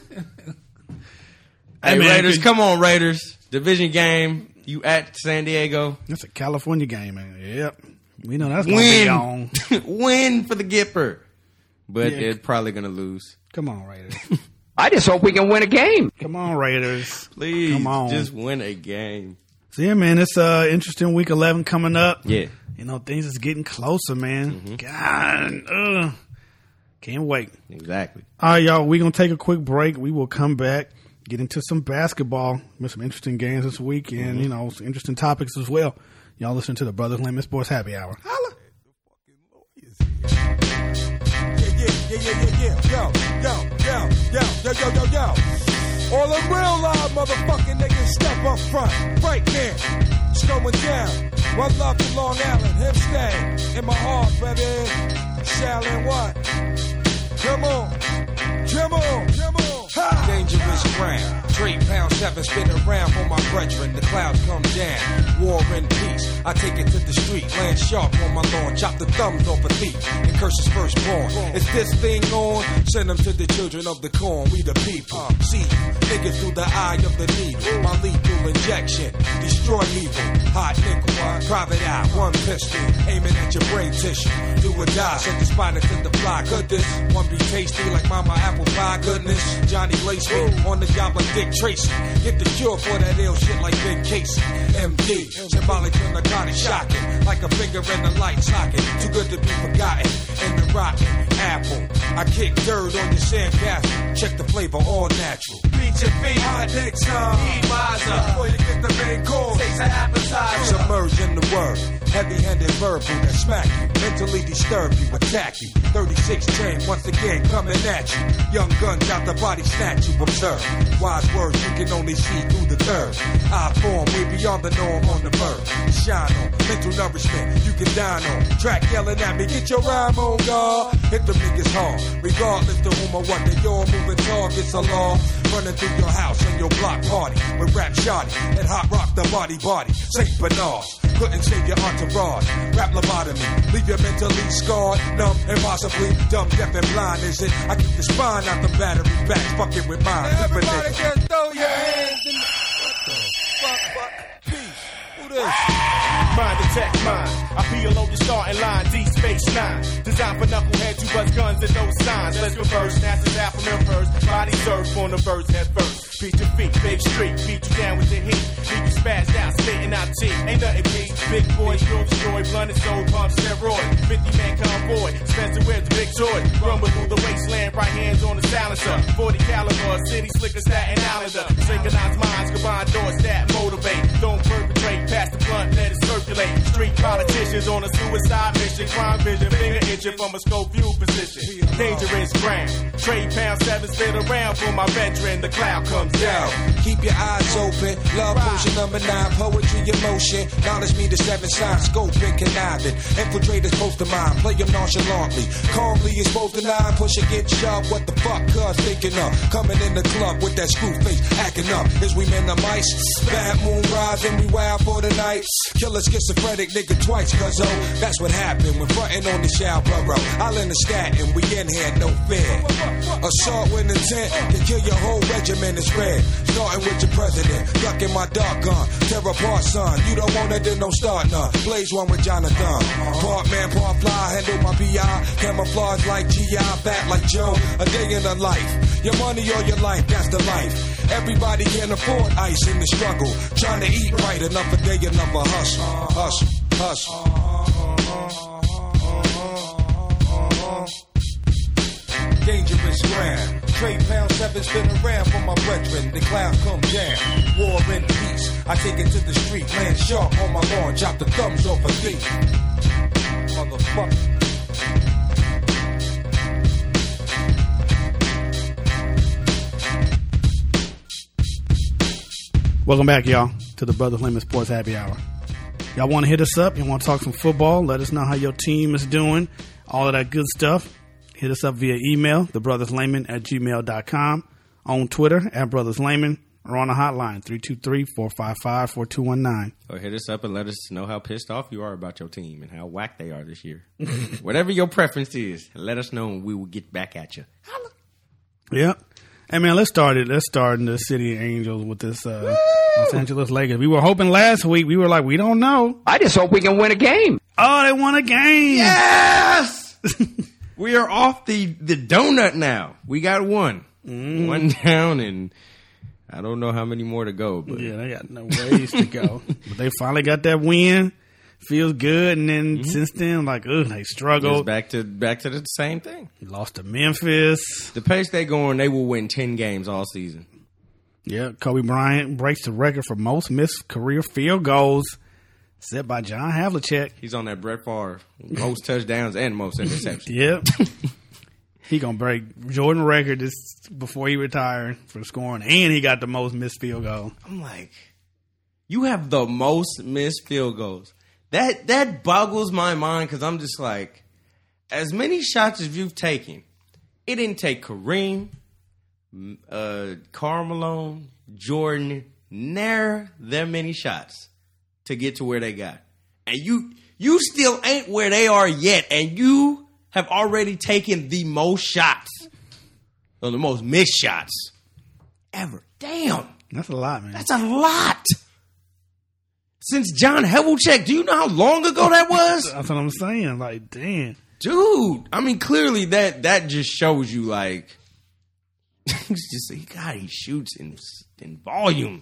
Hey, hey man, Raiders, could, come on Raiders! Division game. You at San Diego? That's a California game, man. Yep, we know that's going to be on. Win for the Gipper, but yeah. they're probably going to lose. Come on, Raiders. I just hope we can win a game. Come on, Raiders. Please, come on, just win a game. So yeah, man, it's uh interesting week eleven coming up. Yeah, you know things is getting closer, man. Mm-hmm. God, ugh. Can't wait. Exactly. All right, y'all. We're gonna take a quick break. We will come back, get into some basketball. There's some interesting games this week, and mm-hmm. you know some interesting topics as well. Y'all listen to the Brothers Layman Sports Happy Hour. Holla. Yeah, yeah, yeah, yeah, yeah. Yo, yo, yo, yo, yo, yo, yo, yo. All the real live motherfucking niggas step up front. Right there. It's going down. One love to Long Island. Him stay in my heart, baby. Shallin' what? Come on. Come on. Come on. Ha! Dangerous Brown. Straight pound seven, spin around for my brethren. The clouds come down, war and peace. I take it to the street, land sharp on my lawn, chop the thumbs off a thief, and curse his firstborn. Is this thing on? Send them to the children of the corn, we the people. See, niggas through the eye of the needle. My lethal injection, destroy evil. Hot nickel, private eye, one pistol, aiming at your brain tissue. Do or die, set the spine into the fly. Could this one be tasty like mama apple pie? Goodness, Johnny lace me on the job like Dick Tracy. Get the cure for that ill shit like Big Casey. M D, symbolic to narcotic shocking, like a finger in the light socket. Too good to be forgotten. In the rotten apple, I kick dirt on your sandcastle. Check the flavor, all natural. Beat your feet, hot next time. Eat wiser before you get the main course. Taste an appetizer. Submerge in the word, heavy-handed verbal that smack you, mentally disturb you, attack you. thirty-six chain once again coming at you. Young guns out the body snatch you. Observe wise words you can only see through the third. I form way beyond the norm on the verge. Shine on mental nourishment you can dine on. Track yelling at me, get your rhyme on, God. Hit them niggas hard, regardless to whom or what. They all moving targets a law. Running through your house and your block party with rap shoddy and hot rock the body body. Saint Bernard couldn't save your entourage. Rap lobotomy, leave you mentally scarred, numb and possibly dumb, deaf and blind. Is it? I keep the spine out the battery backs, fucking with mine. Everybody just throw your hands in the... Fuck, fuck, peace. Who this? Mind attack mine. I P L O the starting line, D Space Nine. Designed for knuckleheads who bust guns and no signs. Let's reverse, NASA's Alpha first. Body surf on the verse, head first. Beat your feet, big street, beat you down with the heat. Leave you spaz down, spitting out teeth. Ain't nothing beat. Big boys, drill, destroy, blunt and soul, pump, steroid. fifty man convoy, Spencer wears the big toy. Rumble through the wasteland, right hands on the silencer. forty caliber, city slicker, Staten Islander. Synchronized minds, combined doors that motivate. Don't perpetrate, pass the blunt, let it circulate. Street politicians on a suicide mission. Crime vision, finger itching from a scope view position. Dangerous ground. Trade pound seven, spit around for my veteran. The cloud comes down. Keep your eyes open. Love potion number nine. Poetry in motion. Knowledge me the seven signs. Scope and conniving. Infiltrators post to mine. Play them nonchalantly. Calmly exposed to nine. Push and get sharp. What the fuck? Cuz thinking of. Coming in the club with that screw face. Acting up. Is we men the mice? Bad moon rising. We wild for the night. Killer schizophrenic nigga twice. Cuz oh, that's what happened when frontin' on the Showboro. I'll in the stat and we in here, no fear. Assault with intent can kill your whole regiment. It's red. Starting with your president. Ducking my dark gun. Tear apart, son. You don't want it, then don't start none. Blaze one with Jonathan. Part man, part fly. Handle my P I. Camouflage like G I. Fat like Joe. A day in the life. Your money or your life, that's the life. Everybody can't afford ice in the struggle. Trying to eat right. Another day, another hustle. Hustle. Hustle. Dangerous ground. Trade pound seven, spin around for my brethren. The clouds come down. War and peace. I take it to the street. Land sharp on my lawn. Chop the thumbs off a thief. Motherfucker. Welcome back, y'all, to the Brothers Layman Sports Happy Hour. Y'all want to hit us up? You want to talk some football? Let us know how your team is doing. All of that good stuff. Hit us up via email, thebrotherslayman at gmail dot com, on Twitter, at Brothers Layman, or on the hotline, three two three, four five five, four two one nine. Or hit us up and let us know how pissed off you are about your team and how whack they are this year. Whatever your preference is, let us know and we will get back at you. Yep. Hey, man, let's start it. Let's start in the City of Angels with this uh, Los Angeles Lakers. We were hoping last week. We were like, we don't know. I just hope we can win a game. Oh, they won a game. Yes! We are off the, the donut now. We got one. Mm. One down, and I don't know how many more to go. But yeah, they got no ways to go. But they finally got that win. Feels good. And then mm-hmm. since then, like, ugh, they struggled. It's back to back to the same thing. Lost to Memphis. The pace they go on, they will win ten games all season. Yeah, Kobe Bryant breaks the record for most missed career field goals. Set by John Havlicek. He's on that Brett Favre. Most touchdowns and most interceptions. Yep. He going to break Jordan record this before he retired for scoring. And he got the most missed field goals. I'm like, you have the most missed field goals. That that boggles my mind because I'm just like, as many shots as you've taken, it didn't take Kareem, uh, Karl Malone, Jordan, ne'er that many shots to get to where they got. And you you still ain't where they are yet, and you have already taken the most shots, or the most missed shots ever. Damn. That's a lot, man. That's a lot. Since John Havlicek, do you know how long ago that was? That's what I'm saying. Like, damn. Dude, I mean, clearly that that just shows you, like, it's just, God, he shoots in, in volume.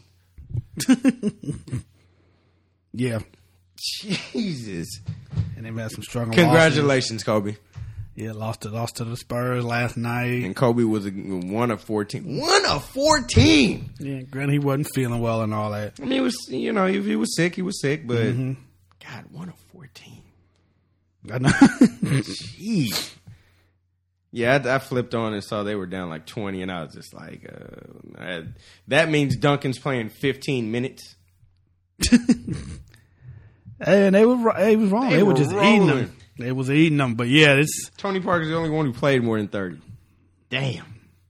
Yeah. Jesus. And they've had some struggle. Congratulations, Kobe. Yeah, lost to lost to the Spurs last night. And Kobe was a, one of fourteen. One of fourteen. Yeah, granted he wasn't feeling well and all that. I mean, he was, you know, if he was sick, he was sick, but Mm-hmm. God, one of fourteen. I know. Jeez. Yeah, I, I flipped on and saw they were down like twenty, and I was just like, uh, I, that means Duncan's playing fifteen minutes. And they were they was wrong. They They, were were just rolling. eating them. They was eating them. But yeah, it's Tony Parker's the only one who played more than thirty. Damn.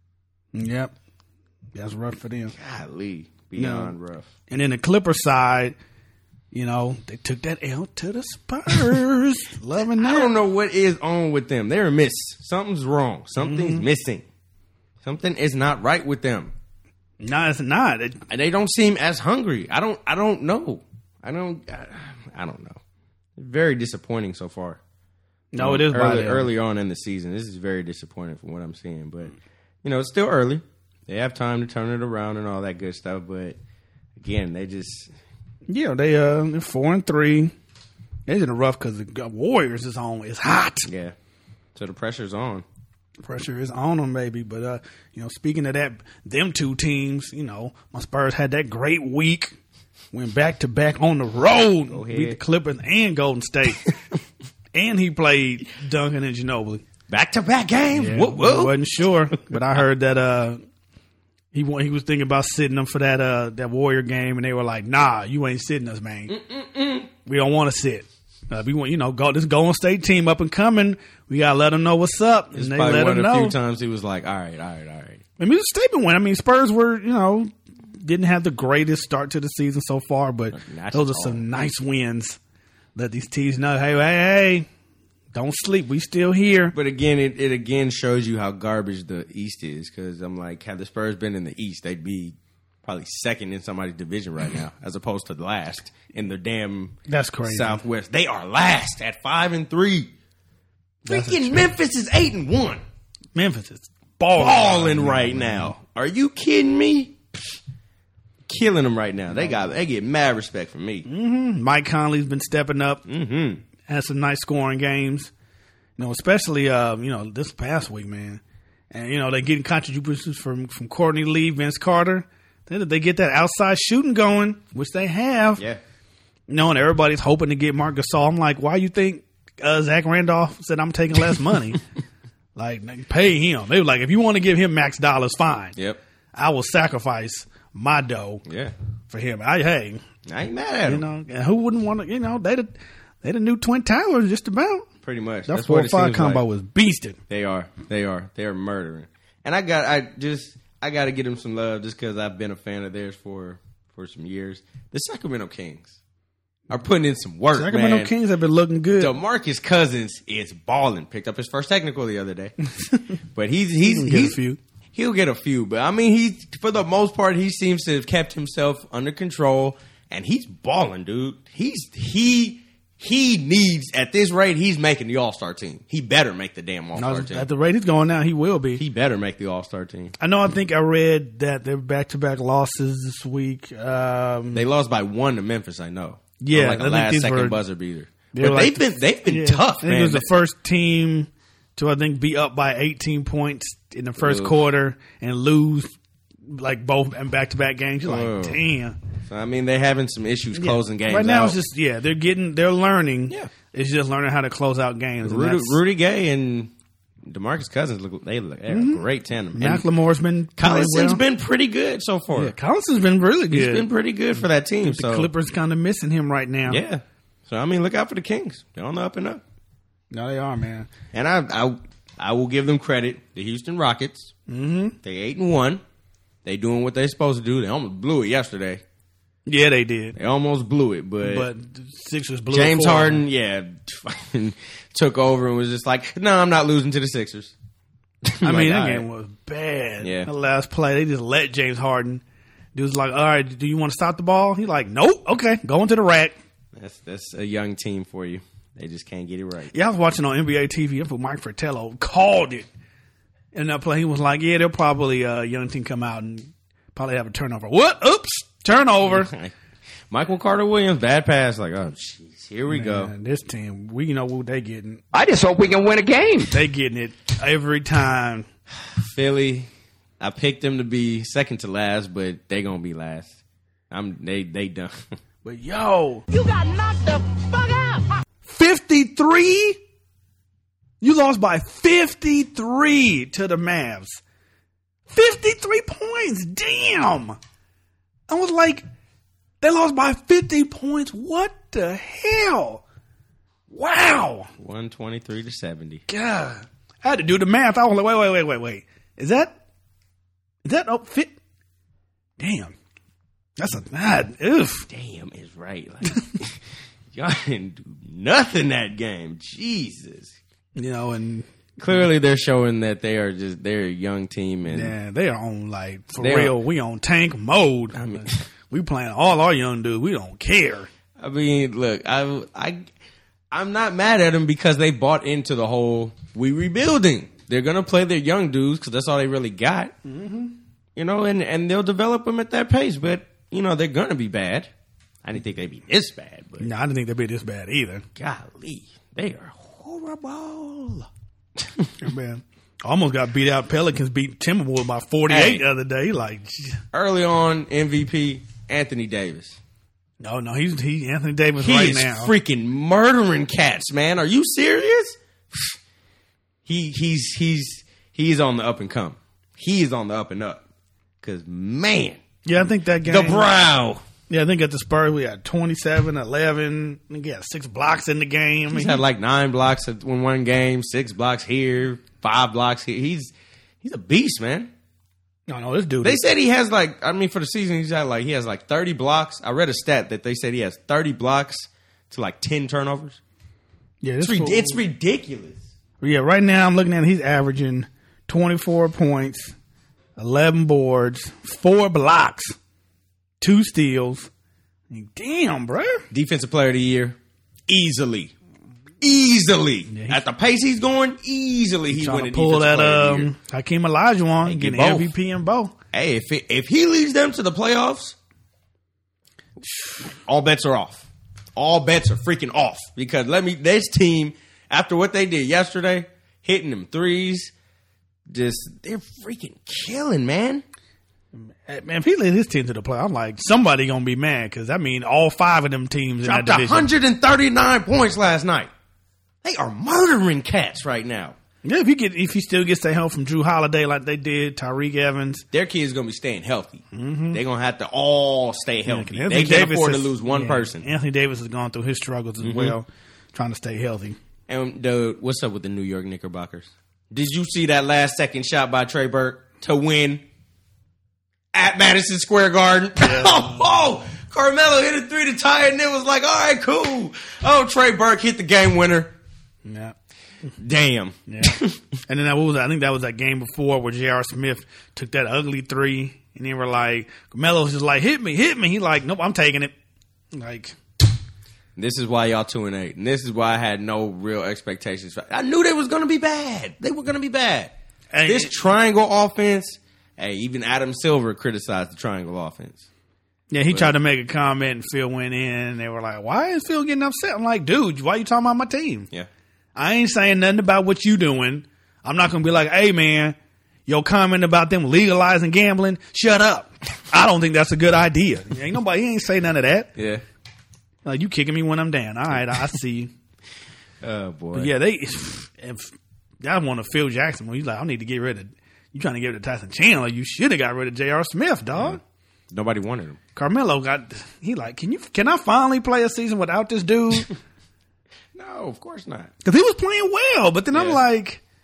yep. That's rough for them. Golly. Beyond No. rough. And then the Clippers side, you know, they took that L to the Spurs. Loving that. I don't know what is on with them. They're amiss. Something's wrong. Something's Mm-hmm. missing. Something is not right with them. No, it's not. It, And they don't seem as hungry. I don't I don't know. I don't I, I don't know. Very disappointing so far. no, it is by early, them. early on in the season. This is very disappointing from what I'm seeing. But, you know, it's still early. They have time to turn it around and all that good stuff. But, again, they just... Yeah, they uh they're four and three. They're in a rough because the Warriors is on. It's hot. Yeah. So the pressure's on. Pressure is on them, baby. But uh, you know, speaking of that, them two teams, you know, my Spurs had that great week. Went back to back on the road, Go beat the ahead. Clippers and Golden State, and he played Duncan and Ginobili. Back-to-back games. Yeah, Whoa, whoa. wasn't sure, but I heard that uh, he wa- he was thinking about sitting them for that uh that Warrior game, and they were like, "Nah, you ain't sitting us, man. Mm-mm-mm. We don't want to sit. Uh, we want, you know, go this Golden State team up and coming. We gotta let them know what's up." And It's they probably let one them of the know. few times he was like, all right, all right, all right. I mean, it's a statement win. I mean, Spurs were, you know, didn't have the greatest start to the season so far, but Not those at are some all. nice wins. Let these teams know, hey, hey, hey, don't sleep. We still here. But again, it, it again shows you how garbage the East is. Because I'm like, had the Spurs been in the East, they'd be probably second in somebody's division right now, as opposed to last in the damn That's crazy. Southwest. They are last at five and three. That's Freaking a- Memphis is eight and one, Memphis is balling, balling right now. Are you kidding me? Killing them right now. They got they get mad respect from me. Mike Conley's been stepping up. Mm-hmm. Had some nice scoring games. You know, especially uh, you know, this past week, man. And you know, they getting contributions from from Courtney Lee, Vince Carter. They, they get that outside shooting going, which they have. Yeah. You know, and everybody's hoping to get Marc Gasol. I'm like, why you think uh, Zach Randolph said I'm taking less money? Like, pay him. They were like, if you want to give him max dollars, fine. Yep. I will sacrifice my dough Yeah. for him. I hey, I ain't mad at you him. know, and who wouldn't want to? You know, they the they the new Twin Towers just about. Pretty much. That That's four what or it five seems combo like. was beasted. They are. They are. They are murdering. And I got. I just. I got to get them some love just because I've been a fan of theirs for for some years. The Sacramento Kings are putting in some work, Sacramento man. Kings have been looking good. DeMarcus Cousins is balling. Picked up his first technical the other day, but he's he's can get a he's few. He'll get a few, but I mean, he for the most part he seems to have kept himself under control, and he's balling, dude. He's he he needs at this rate he's making the All Star team. He better make the damn All Star No, team. at the rate he's going now, he will be. He better make the All Star team. I know. I think I read that they're back to back losses this week. Um, They lost by one to Memphis, I know. Yeah, On like I a think last these second were- buzzer beater. they But were like they've the- been they've been yeah, tough, I think man. it was the first team to I think be up by eighteen points in the first Ugh. quarter and lose like both and back to back games. You're Ugh. like, damn. So, I mean, they're having some issues closing Yeah. games Right now, out. it's just yeah, they're getting, they're learning. Yeah. It's just learning how to close out games. and Rudy, that's- Rudy Gay and DeMarcus Cousins look they look they're a great tandem. And McLemore's been playing Collinson's well. been pretty good so far. Yeah, Collinson's been really He's good. been pretty good for that team. the So Clippers kind of missing him right now. yeah. So I mean, look out for the Kings. They're on the up and up. No, they are, man. And I, I I will give them credit. The Houston Rockets, mm-hmm. they eight and one. They doing what they're supposed to do. They almost blew it yesterday. Yeah, they did. They almost blew it, but but the Sixers blew James it. James Harden, yeah, took over and was just like, "No, I'm not losing to the Sixers." I like, mean, that right. game was bad. Yeah. The last play, they just let James Harden. Dude's like, "All right, do you want to stop the ball?" He's like, "Nope, okay, go into the rack." That's that's a young team for you. They just can't get it right. Yeah, I was watching on N B A T V. For Mike Fratello called it in that play. He was like, "Yeah, they'll probably a uh, young team come out and probably have a turnover." What? Oops, turnover. Michael Carter Williams, bad pass. Like, oh, jeez, here we Man, go. This team, we know what they getting. I just hope we can win a game. They getting it every time. Philly, I picked them to be second to last, but they gonna be last. I'm they they done. But yo, You got knocked the fuck out. fifty-three? You lost by fifty-three to the Mavs. fifty-three points. Damn. I was like, they lost by fifty points. What the hell? Wow. one twenty-three to seventy. God. I had to do the math. I was like, wait, wait, wait, wait, wait. Is that, is that up fit? Damn. That's a bad, oof. Damn is right. Like, y'all didn't do nothing that game. Jesus. You know, and Clearly, they're showing that they are just they're a young team, and yeah, they are on like for They real. are- We on tank mode. I mean, We playing all our young dudes. We don't care. I mean, look, I I I'm not mad at them because they bought into the whole we rebuilding. They're gonna play their young dudes because that's all they really got. Mm-hmm. You know, and and they'll develop them at that pace. But you know, they're gonna be bad. I didn't think they'd be this bad, but No, I didn't think they'd be this bad either. golly, they are horrible. Man, almost got beat out. Pelicans beat Timberwolves by forty-eight Hey. the other day. Like, Early on, M V P Anthony Davis. no, no, he's he Anthony Davis He right is now. freaking murdering cats, man. Are you serious? He he's he's he's on the up and come. He is on the up and up. Cause man, Yeah, I think that game. the brow. Yeah, I think at the Spurs we had twenty-seven, eleven. I think he had six blocks in the game. I He's mean, had like nine blocks in one game, six blocks here, five blocks here. He's he's a beast, man. no, no, this dude. They is- said he has like I mean for the season he's had like he has like thirty blocks. I read a stat that they said he has thirty blocks to like ten turnovers. yeah, It's this rid- fool- it's ridiculous. Yeah, right now I'm looking at it, he's averaging twenty-four points, eleven boards, four blocks, two steals. I mean, damn, bro. Defensive player of the year, easily, easily at the pace he's going, easily he Trying win a to pull defensive that player of the year. um, Hakeem Olajuwon, Hey, get getting both. M V P in both. Hey, if it, if he leads them to the playoffs, all bets are off. All bets are freaking off because let me this team after what they did yesterday, hitting them threes, just they're freaking killing, man. Hey, man, if he led his team to the play, I'm like, somebody gonna be mad because I mean, all five of them teams in Dropped that division. one hundred thirty-nine points last night. They are murdering cats right now. Yeah, if he get if he still gets the help from Drew Holiday like they did, Tyreek Evans. Their kids gonna be staying healthy. They're gonna have to all stay healthy. Anthony they can't Davis afford is- to lose one yeah, person. Anthony Davis has gone through his struggles as well, trying to stay healthy. And dude, what's up with the New York Knickerbockers? Did you see that last second shot by Trey Burke to win at Madison Square Garden? oh, oh, Carmelo hit a three to tie it, and it was like, all right, cool. Oh, Trey Burke hit the game winner. Yeah. Damn. Yeah. And then that what was I think that was that game before where J R. Smith took that ugly three and they were like Melo's just like hit me, hit me. He like, nope, I'm taking it. Like This is why y'all two and eight, and this is why I had no real expectations. I knew they was gonna be bad. They were gonna be bad. Hey, this it- triangle offense. Hey, even Adam Silver criticized the triangle offense. yeah, he tried to make a comment and Phil went in and they were like, why is Phil getting upset? I'm like, dude, why you talking about my team? Yeah. I ain't saying nothing about what you doing. I'm not gonna be like, hey man, your comment about them legalizing gambling, shut up. I don't think that's a good idea. Ain't nobody he ain't say none of that. Yeah. Like you kicking me when I'm down. All right, I see you. Oh boy. But yeah, they if I want to Phil Jackson when he's like, I need to get rid of you trying to get rid of Tyson Chandler, you should have got rid of J R. Smith, dog. Nobody wanted him. Carmelo got he like, can you can I finally play a season without this dude? No, of course not. Because he was playing well, but then I'm Yeah. like,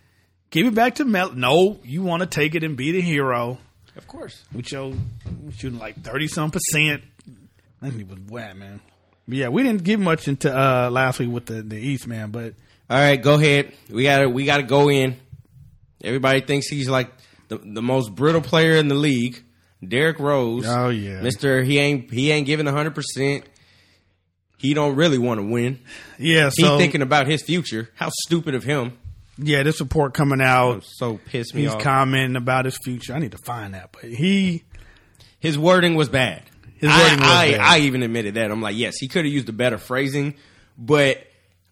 Give it back to Mel. No, you want to take it and be the hero. Of course. With your shooting like thirty some percent. I think he was wet, man. But yeah, we didn't give much into uh, last week with the, the East, man. But all right, go ahead. We gotta we gotta go in. Everybody thinks he's like the the most brittle player in the league. Derrick Rose. Oh yeah, Mister He ain't he ain't giving a hundred percent. He don't really want to win. Yeah, he's so, thinking about his future. How stupid of him. Yeah, this report coming out. So pissed me he's off. He's commenting about his future. I need to find that, but he his wording was bad. His wording I, was I, bad. I even admitted that. I'm like, yes, he could have used a better phrasing, but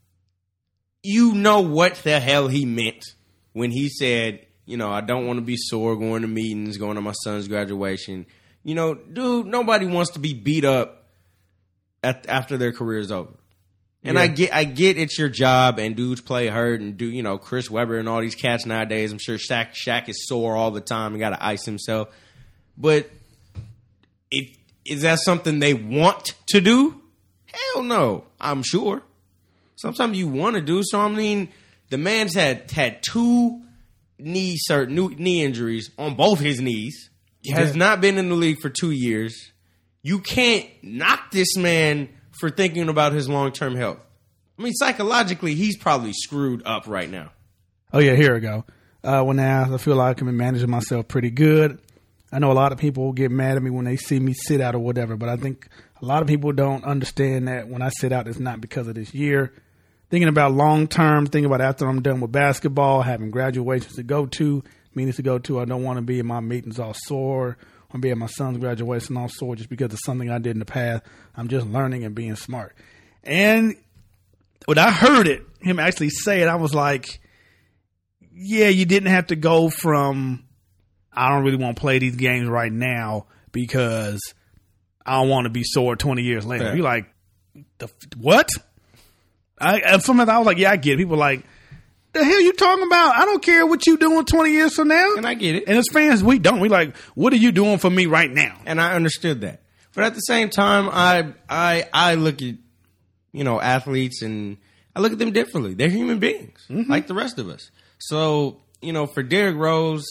you know what the hell he meant when he said, you know, I don't want to be sore going to meetings, going to my son's graduation. You know, dude, nobody wants to be beat up at, after their career is over. And yeah. I get, I get it's your job, and dudes play hurt, and do you know Chris Webber and all these cats nowadays. I'm sure Shaq, Shaq is sore all the time and got to ice himself. But if is that something they want to do? Hell no, I'm sure. Sometimes you want to do so. I mean, the man's had had two knee cert, new knee injuries on both his knees. He has not been in the league for two years. You can't knock this man for thinking about his long-term health. I mean, psychologically, he's probably screwed up right now. Oh, yeah, here we go. Uh, when I asked, I feel like I've been managing myself pretty good. I know a lot of people get mad at me when they see me sit out or whatever, but I think a lot of people don't understand that when I sit out, it's not because of this year. Thinking about long-term, thinking about after I'm done with basketball, having graduations to go to, meetings to go to. I don't want to be in my meetings all sore. I want to be at my son's graduation all sore just because of something I did in the past. I'm just learning and being smart. And when I heard it, him actually say it, I was like, yeah, you didn't have to go from, I don't really want to play these games right now because I don't want to be sore twenty years later. Yeah. You're like, the what? I, and some of that, I was like, yeah, I get it. People are like, the hell you talking about? I don't care what you doing twenty years from now. And I get it. And as fans, we don't. We like, what are you doing for me right now? And I understood that. But at the same time, I I I look at, you know, athletes and I look at them differently. They're human beings, mm-hmm. like the rest of us. So, you know, for Derrick Rose,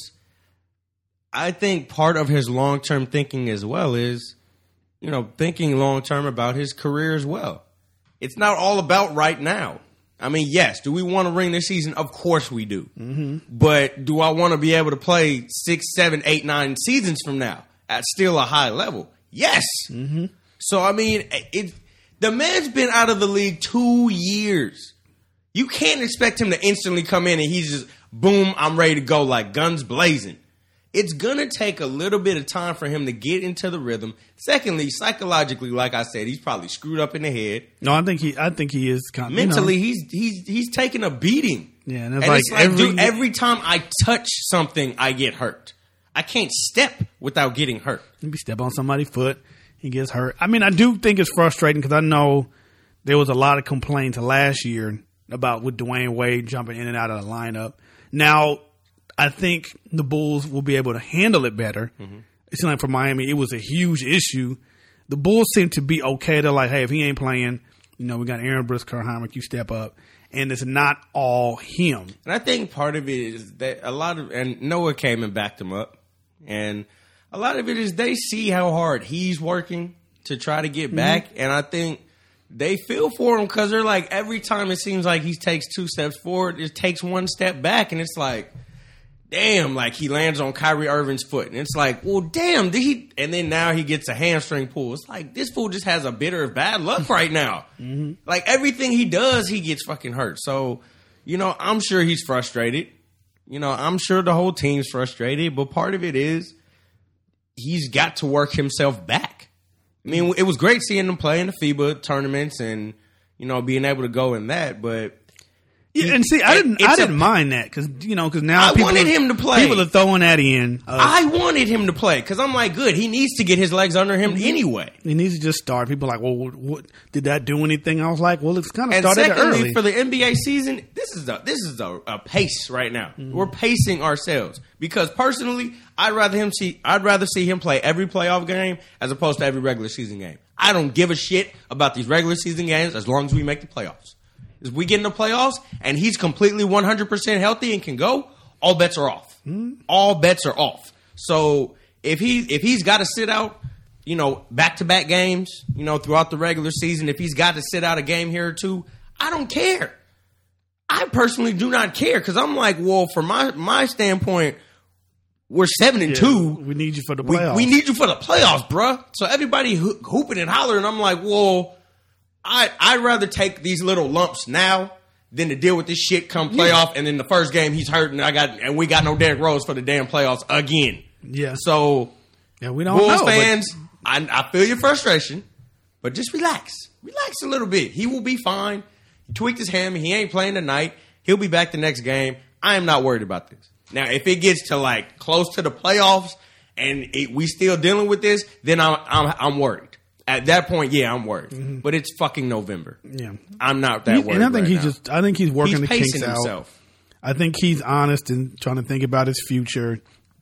I think part of his long-term thinking as well is, you know, thinking long-term about his career as well. It's not all about right now. I mean, yes, do we want to ring this season? Of course we do. Mm-hmm. But do I want to be able to play six, seven, eight, nine seasons from now at still a high level? Yes. Mm-hmm. So, I mean, it, the man's been out of the league two years. You can't expect him to instantly come in and he's just, boom, I'm ready to go like guns blazing. It's going to take a little bit of time for him to get into the rhythm. Secondly, psychologically, like I said, he's probably screwed up in the head. No, I think he I think he is kind of, mentally, you know. he's he's he's taking a beating. Yeah, and it's and like, it's like every, dude, every time I touch something, I get hurt. I can't step without getting hurt. If you step on somebody's foot, he gets hurt. I mean, I do think it's frustrating because I know there was a lot of complaints last year about with Dwayne Wade jumping in and out of the lineup. Now, I think the Bulls will be able to handle it better. Mm-hmm. It seemed like for Miami, it was a huge issue. The Bulls seem to be okay. They're like, hey, if he ain't playing, you know, we got Aaron Brooks-Kerheimer, you step up. And it's not all him. And I think part of it is that a lot of, and Noah came and backed him up. And a lot of it is they see how hard he's working to try to get back. Mm-hmm. And I think they feel for him because they're like, every time it seems like he takes two steps forward, it takes one step back. And it's like, damn, like he lands on Kyrie Irving's foot. And it's like, well, damn, did he? And then now he gets a hamstring pull. It's like, this fool just has a bit of bad luck right now. Mm-hmm. Like everything he does, he gets fucking hurt. So, you know, I'm sure he's frustrated. You know, I'm sure the whole team's frustrated. But part of it is he's got to work himself back. I mean, it was great seeing him play in the FIBA tournaments and, you know, being able to go in that. But yeah, and see, I didn't, I didn't a, mind that because you know, because now I people wanted are, him to play. People are throwing that in. Uh, I wanted him to play because I'm like, good. He needs to get his legs under him anyway. He needs to just start. People are like, well, what, what did that do anything? I was like, well, it's kind of and started secondly, early for the N B A season. This is a this is a, a pace right now. Mm-hmm. We're pacing ourselves because personally, I'd rather him see. I'd rather see him play every playoff game as opposed to every regular season game. I don't give a shit about these regular season games as long as we make the playoffs. If we get in the playoffs and he's completely one hundred percent healthy and can go, all bets are off. Mm-hmm. All bets are off. So if he if he's got to sit out, you know, back to back games, you know, throughout the regular season, if he's got to sit out a game here or two, I don't care. I personally do not care because I'm like, well, from my my standpoint, we're seven and Yeah, two. we need you for the We, playoffs. we need you for the playoffs, bruh. So everybody ho- hooping and hollering. I'm like, well, I I'd rather take these little lumps now than to deal with this shit come playoff. And then the first game he's hurt, and I got and we got no Derrick Rose for the damn playoffs again. Yeah. So Yeah, we don't Bulls know. but- fans, I, I feel your frustration, but just relax, relax a little bit. He will be fine. He tweaked his hammy. He ain't playing tonight. He'll be back the next game. I am not worried about this. Now, if it gets to like close to the playoffs and it, we still dealing with this, then I'm I'm, I'm worried. At that point, yeah, I'm worried. Mm-hmm. But it's fucking November. Yeah, I'm not that He- worried. and I think right he's now. just. I think he's working he's the kinks pacing out. himself. I think he's honest and trying to think about his future.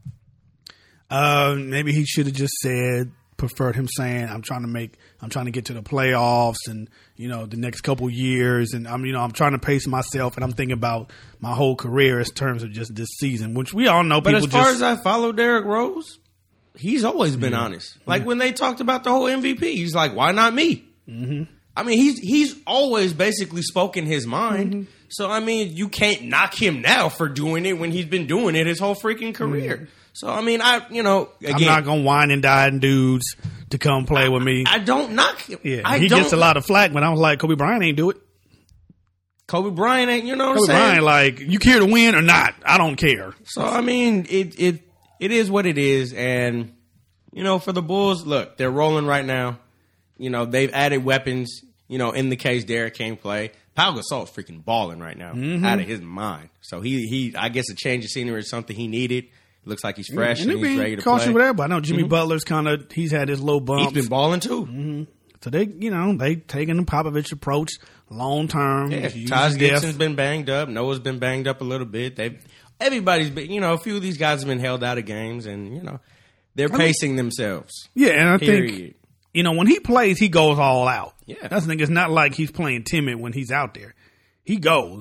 Uh, maybe he should have just said, preferred him saying, "I'm trying to make, I'm trying to get to the playoffs, and you know, the next couple years, and I'm, you know, I'm trying to pace myself, and I'm thinking about my whole career in terms of just this season, which we all know." But people as far just, as I follow Derrick Rose, he's always been honest. Like when they talked about the whole M V P, he's like, "Why not me?" Mm-hmm. I mean, he's he's always basically spoken his mind. Mm-hmm. So I mean, you can't knock him now for doing it when he's been doing it his whole freaking career. Mm-hmm. So I mean, I you know, again, I'm not gonna whine and dine dudes to come play with me. I don't knock him. Yeah, I he don't, gets a lot of flack, but I was like, Kobe Bryant ain't do it. Kobe Bryant ain't. You know what Kobe I'm saying? Bryant, like, you care to win or not? I don't care. So I mean, it it it is what it is, and you know, for the Bulls, look, they're rolling right now. You know, they've added weapons. You know, in the case Derrick can't play, Pau Gasol's freaking balling right now, mm-hmm. out of his mind. So he he, I guess a change of scenery is something he needed. Looks like he's fresh and, and, and he's ready to cautious play. with everybody. I know Jimmy Mm-hmm. Butler's kind of he's had his low bumps. He's been balling too. Mm-hmm. So they, you know, they taking the Popovich approach long term. Yeah, Taj Gibson's been banged up. Noah's been banged up a little bit. They, everybody's been, you know, a few of these guys have been held out of games, and you know, they're I pacing mean, themselves. Yeah, and I Period. think you know when he plays, he goes all out. Yeah, that's the thing. It's not like he's playing timid when he's out there. He goes,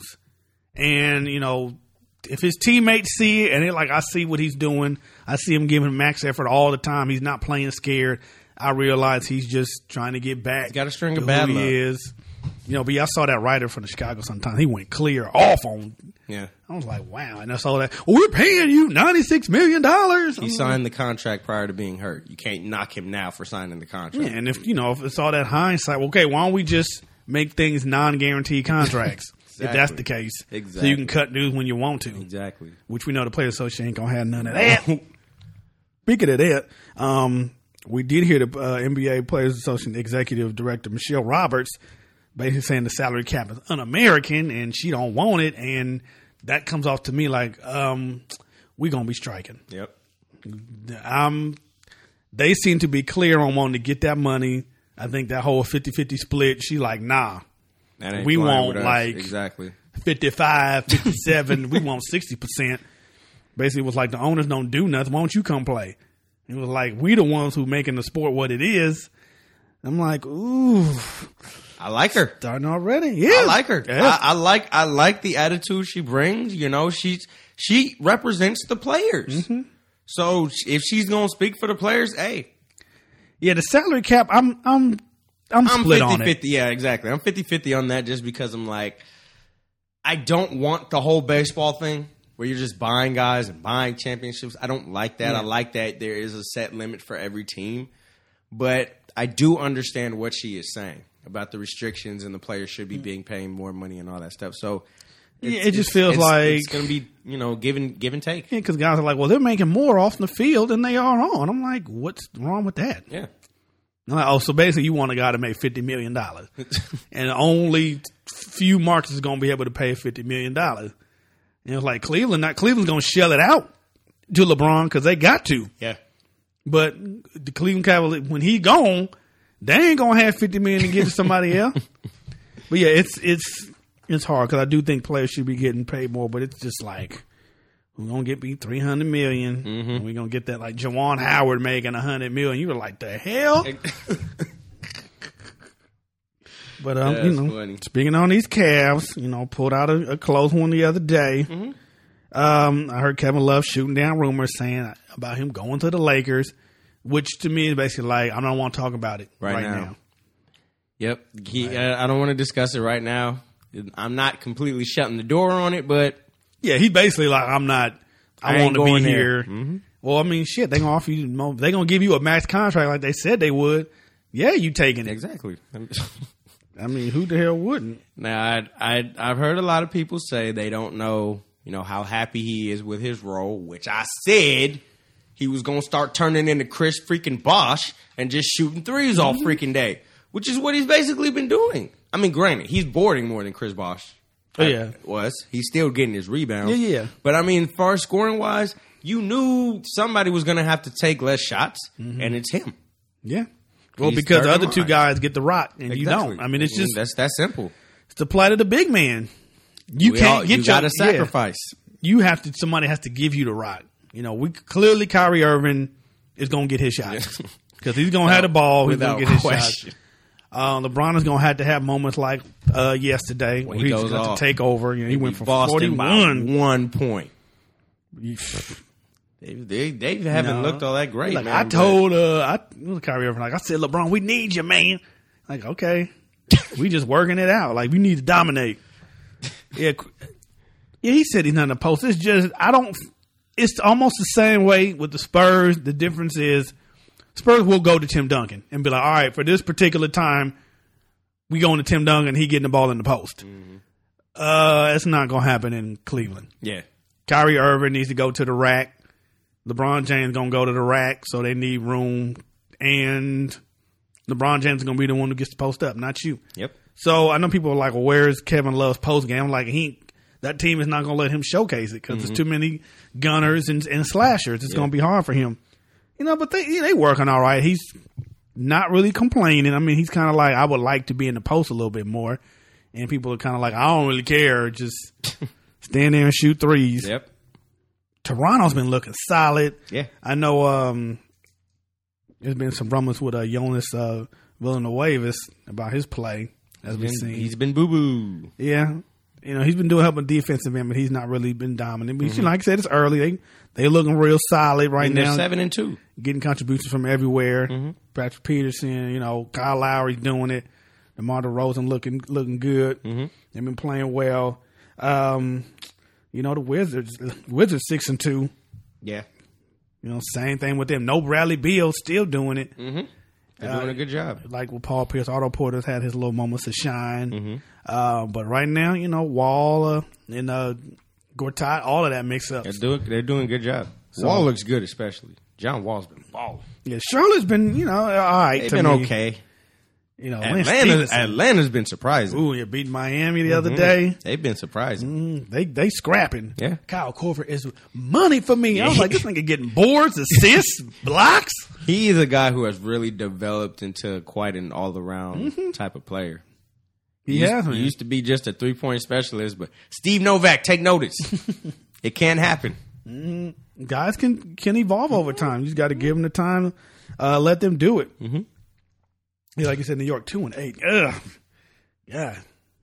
and you know, if his teammates see it and they're like, I see what he's doing. I see him giving max effort all the time. He's not playing scared. I realize he's just trying to get back. He's got a string to of bad who luck. he is. You know, but yeah, I saw that writer from the Chicago Sun-Times. He went clear off on. Yeah, I was like, wow. And I saw that. Well, we're paying you ninety-six million dollars. he signed the contract prior to being hurt. You can't knock him now for signing the contract. Yeah, and if you know, if it's all that hindsight, well, okay, why don't we just make things non-guaranteed contracts? Exactly. If that's the case, exactly. So you can cut dudes when you want to. Exactly. Which we know the Players Association ain't gonna have none of that. Speaking of that, um, we did hear the uh, N B A Players Association Executive Director Michelle Roberts basically saying the salary cap is un-American and she don't want it, and that comes off to me like um, we gonna be striking. Yep. Um, they seem to be clear on wanting to get that money. I think that whole fifty-fifty split, she like, nah. That ain't We flying want with us. like exactly fifty-five, fifty-seven. We want sixty percent. Basically, it was like the owners don't do nothing. Why don't you come play? It was like we the ones who making the sport what it is. I'm like, ooh, I like her. Starting already. Yeah, I like her. Yeah. I, I like I like the attitude she brings. You know, she's she represents the players. Mm-hmm. So if she's gonna speak for the players, hey, yeah, the salary cap. I'm I'm I'm, I'm split fifty on it. fifty. Yeah, exactly. I'm fifty-fifty on that just because I'm like, I don't want the whole baseball thing where you're just buying guys and buying championships. I don't like that. Yeah. I like that there is a set limit for every team. But I do understand what she is saying about the restrictions and the players should be being paid more money and all that stuff. So Yeah, it just feels it's, like it's going to be, you know, give and, give and take. Yeah, because guys are like, well, they're making more off the field than they are on. I'm like, what's wrong with that? Yeah. I'm like, oh, so basically you want a guy to make fifty million dollars. And only few markets is going to be able to pay fifty million dollars. And it was like Cleveland, not Cleveland's going to shell it out to LeBron because they got to. Yeah. But the Cleveland Cavaliers, when he gone, they ain't going to have fifty million dollars to give to somebody else. But yeah, it's it's it's hard because I do think players should be getting paid more, but it's just like, we're going to get beat three hundred million dollars. Mm-hmm. We're going to get that like Juwan Howard making one hundred million dollars. You were like, the hell? But, um, you know, funny. speaking on these Cavs, you know, pulled out a, a close one the other day. Mm-hmm. Um, I heard Kevin Love shooting down rumors saying about him going to the Lakers, which to me is basically like, I don't want to talk about it right, Right now. now. Yep. He, uh, I don't want to discuss it right now. I'm not completely shutting the door on it, but Yeah, he's basically like, I'm not, I, I want ain't to be going there. here. Mhm. Well, I mean, shit, they gonna offer you, mo- they gonna give you a max contract like they said they would. Yeah, you taking it. exactly. I mean, who the hell wouldn't? Now, I, I, I've heard a lot of people say they don't know, you know, how happy he is with his role, which I said he was going to start turning into Chris freaking Bosh and just shooting threes all freaking day, which is what he's basically been doing. I mean, granted, he's boarding more than Chris Bosh Oh, yeah. was. He's still getting his rebounds. Yeah, yeah. But I mean, far as scoring wise, you knew somebody was going to have to take less shots, and it's him. Yeah. Well, He's because the third other in two line. guys get the rock and you Exactly. don't. I mean, it's just that's that simple. it's the plight of the big man. You We can't all- get you your got to yeah. sacrifice. You have to. Somebody has to give you the rock. You know, we clearly Kyrie Irving is going to get his shots because he's going to have the ball. He's going Without to get his question. shots. Uh, LeBron is going to have to have moments like uh, yesterday When where he he's goes got off. to take over. You know, he went from Boston by forty-one. one point. They, they, they haven't No. looked all that great, Like, man. I but- told uh, I it was Kyrie Irving, like I said, LeBron, we need you, man. Like, okay, we just working it out. Like, we need to dominate. Yeah, qu- yeah. He said he's not in the post. It's just I don't. It's almost the same way with the Spurs. The difference is Spurs will go to Tim Duncan and be like, all right, for this particular time, we going to Tim Duncan. He getting the ball in the post. Mm-hmm. Uh, it's not gonna happen in Cleveland. Yeah. Kyrie Irving needs to go to the rack. LeBron James gonna go to the rack, so they need room. And LeBron James is gonna be the one who gets to post up, not you. Yep. So I know people are like, "Well, where's Kevin Love's post game?" I'm like, he that team is not gonna let him showcase it because there's too many gunners and, and slashers. It's Yeah. gonna be hard for him, you know. But they yeah, they working all right. He's not really complaining. I mean, he's kind of like, I would like to be in the post a little bit more. And people are kind of like, I don't really care. Just stand there and shoot threes. Yep. Toronto's been looking solid. Yeah. I know um, there's been some rumors with uh, Jonas uh, Villanueva about his play, as we've Been- seen. He's been boo boo. Yeah. You know, he's been doing help on defensive end, but he's not really been dominant. But like I said, it's early. They they looking real solid right And they're now. seven and two. Getting contributions from everywhere. Mm-hmm. Patrick Peterson, you know, Kyle Lowry's doing it. DeMar DeRozan looking looking good. Mm-hmm. They've been playing well. Um, you know, the Wizards Wizards six and two. Yeah. You know, same thing with them. No Bradley Beal, still doing it. Mm-hmm. They're Uh, doing a good job. Like with Paul Pierce, Otto Porter's had his little moments of shine. Mm-hmm. Uh, but right now, you know, Wall uh, and uh, Gortat, all of that mix up. They're doing, they're doing a good job. So- Wall looks good, especially. John Wall's been balling. Yeah, Charlotte's been, you know, all right. They've to been me. okay. You know, Lance Atlanta, Stevenson. Atlanta's been surprising. Ooh, you beat Miami the other Mhm. day. They've been surprising. Mm, they they scrapping. Yeah. Kyle Korver is money for me. I was like, this nigga getting boards, assists, blocks. He's a guy who has really developed into quite an all around type of player. He used, has, he man. used to be just a three point specialist, but Steve Novak, take notice. It can't happen. Guys can can evolve over time. You just got to give them the time. Uh, let them do it. Mm-hmm. Yeah, like you said, New York two and eight. Ugh. Yeah.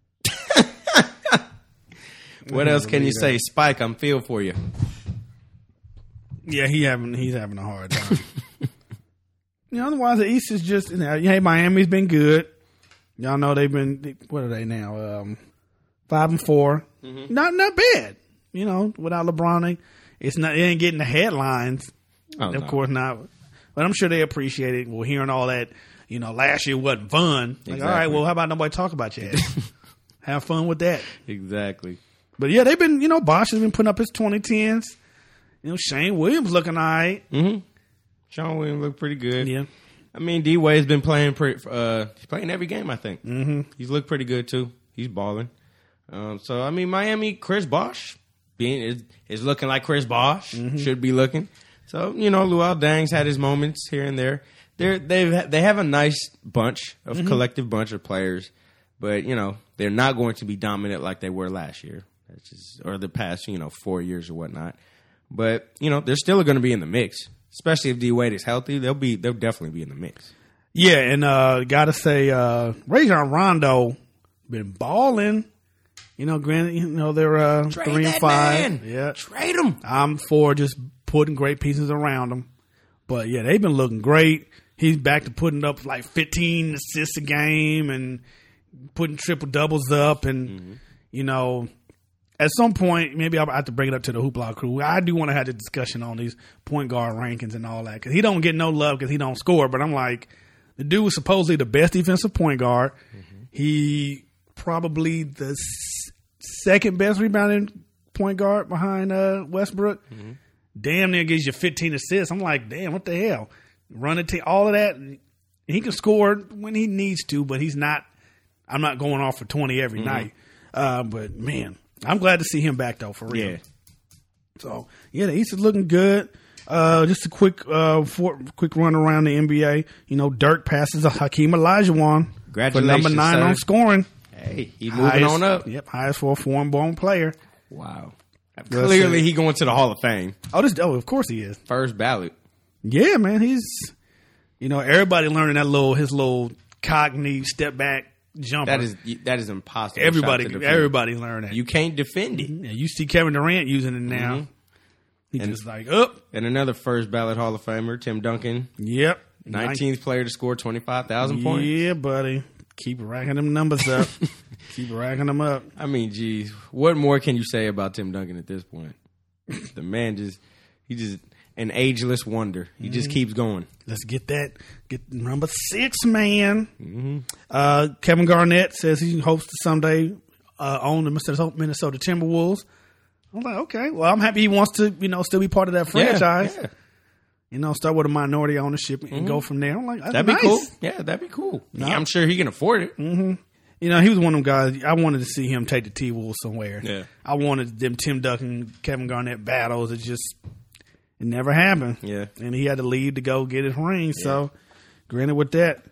What else can you say? Spike, I'm feel for you. Yeah, he having he's having a hard time. you know, otherwise the East is just you know, hey, Miami's been good. Y'all know they've been what are they now? Um, five and 4 Mm-hmm. Not not bad. You know, without LeBron, they- it's not they ain't getting the headlines. Oh, of no. course not. But I'm sure they appreciate it. Well, hearing all that, you know, last year wasn't fun. Like, all right, Exactly. well, how about nobody talk about you? Have fun with that. Exactly. But yeah, they've been, you know, Bosh has been putting up his twenty tens. You know, Shane Williams looking all right. Mm-hmm. Sean Williams looked pretty good. Yeah. I mean, D Wade's been playing pretty. Uh, he's playing every game. I think. Mm-hmm. He's looked pretty good too. He's balling. Um, so I mean, Miami, Chris Bosh being is, is looking like Chris Bosh Mm-hmm. should be looking. So you know, Luol Deng's had his moments here and there. They're they've they have a nice bunch of Mm-hmm. collective bunch of players, but you know they're not going to be dominant like they were last year, That's just, or the past you know four years or whatnot. But you know they're still going to be in the mix, especially if D Wade is healthy. They'll be they'll definitely be in the mix. Yeah, and uh, gotta say, uh, Rajon Rondo been balling. You know, granted, you know they're uh, Trade three and that five. man. Yeah, Trade him. I'm for just putting great pieces around them. But yeah, they've been looking great. He's back to putting up like fifteen assists a game and putting triple doubles up. And, mm-hmm. you know, at some point, maybe I'll have to bring it up to the Hoopla crew. I do want to have a discussion on these point guard rankings and all that. Because he don't get no love because he don't score. But I'm like, the dude was supposedly the best defensive point guard. Mm-hmm. He probably the s- second best rebounding point guard behind uh, Westbrook. Mm-hmm. Damn near gives you fifteen assists. I'm like, damn, what the hell? Run it, all of that. He can score when he needs to, but he's not. I'm not going off for twenty every mm-hmm. night. Uh, but man, I'm glad to see him back though, for real. Yeah. So yeah, the East is looking good. Uh, just a quick, uh, for, quick run around the N B A. You know, Dirk passes Hakeem Olajuwon for number nine sir. on scoring. Hey, he's moving highest, on up. Yep, highest for a foreign-born player. Wow. Clearly, he going to the Hall of Fame. Oh, this. Oh, of course he is. First ballot. Yeah, man. He's, you know, everybody learning that little his little cockney step back jumper. That is that is impossible. Everybody, everybody learned that. You can't defend it. Mm-hmm. Yeah, you see Kevin Durant using it now. Mm-hmm. He and, just like up. And another first ballot Hall of Famer, Tim Duncan. Yep, nineteenth player to score twenty five thousand points. Yeah, buddy. Keep racking them numbers up. Keep racking them up. I mean, geez, what more can you say about Tim Duncan at this point? The man just, he just an ageless wonder. He mm-hmm. just keeps going. Let's get that, get number six, man. Mm-hmm. Uh, Kevin Garnett says he hopes to someday uh, own the Minnesota Timberwolves. I'm like, okay, well, I'm happy he wants to, you know, still be part of that franchise. Yeah, yeah. You know, start with a minority ownership and mm-hmm. go from there. I'm like, that's that'd nice. be cool. Yeah, that'd be cool. No. Yeah, I'm sure he can afford it. Mm-hmm. You know, he was one of them guys. I wanted to see him take the T-Wolves somewhere. Yeah, I wanted them Tim Duncan, Kevin Garnett battles. It just, it never happened. Yeah, and he had to leave to go get his ring. Yeah. So, granted, with that,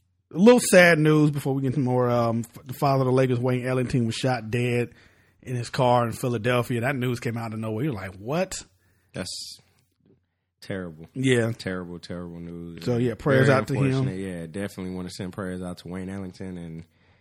a little sad news before we get to more. Um, the father of the Lakers, Wayne Ellington, was shot dead in his car in Philadelphia. That news came out of nowhere. You're like, what? That's terrible. Yeah. Terrible, terrible news. So, yeah, prayers Very out to him. Yeah, definitely want to send prayers out to Wayne Ellington. And,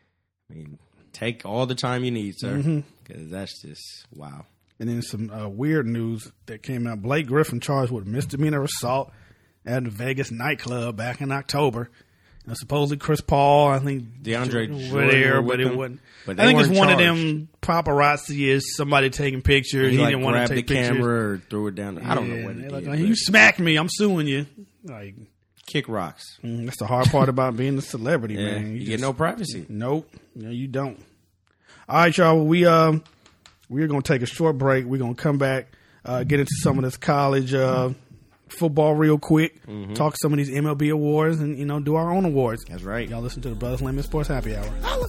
I mean, take all the time you need, sir. Because mm-hmm. that's just, wow. And then some uh, weird news that came out. Blake Griffin charged with misdemeanor assault at the Vegas nightclub back in October. You know, supposedly Chris Paul, I think, DeAndre were there, but it wasn't. But I think it's one charged. of them paparazzi is somebody taking pictures. He, he like, didn't want to take the pictures. camera or threw it down. I don't yeah, know what it like, did. You smacked me, I'm suing you. Like kick rocks. Mm, that's the hard part about being a celebrity, yeah, man. You, you just, get no privacy. Nope. No, you don't. All right, y'all. Well, we um we're gonna take a short break. We're gonna come back, uh, get into some of this college uh, football real quick. Mm-hmm. Talk some of these M L B awards, and you know, do our own awards. That's right. Y'all listen to the Brothers Layman Sports Happy Hour. Holla.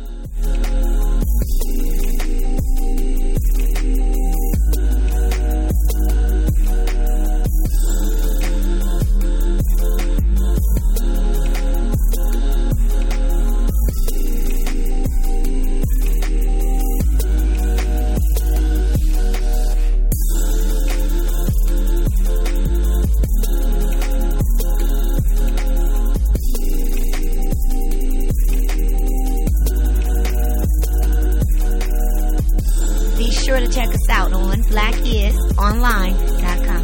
Check us out on black is online dot com.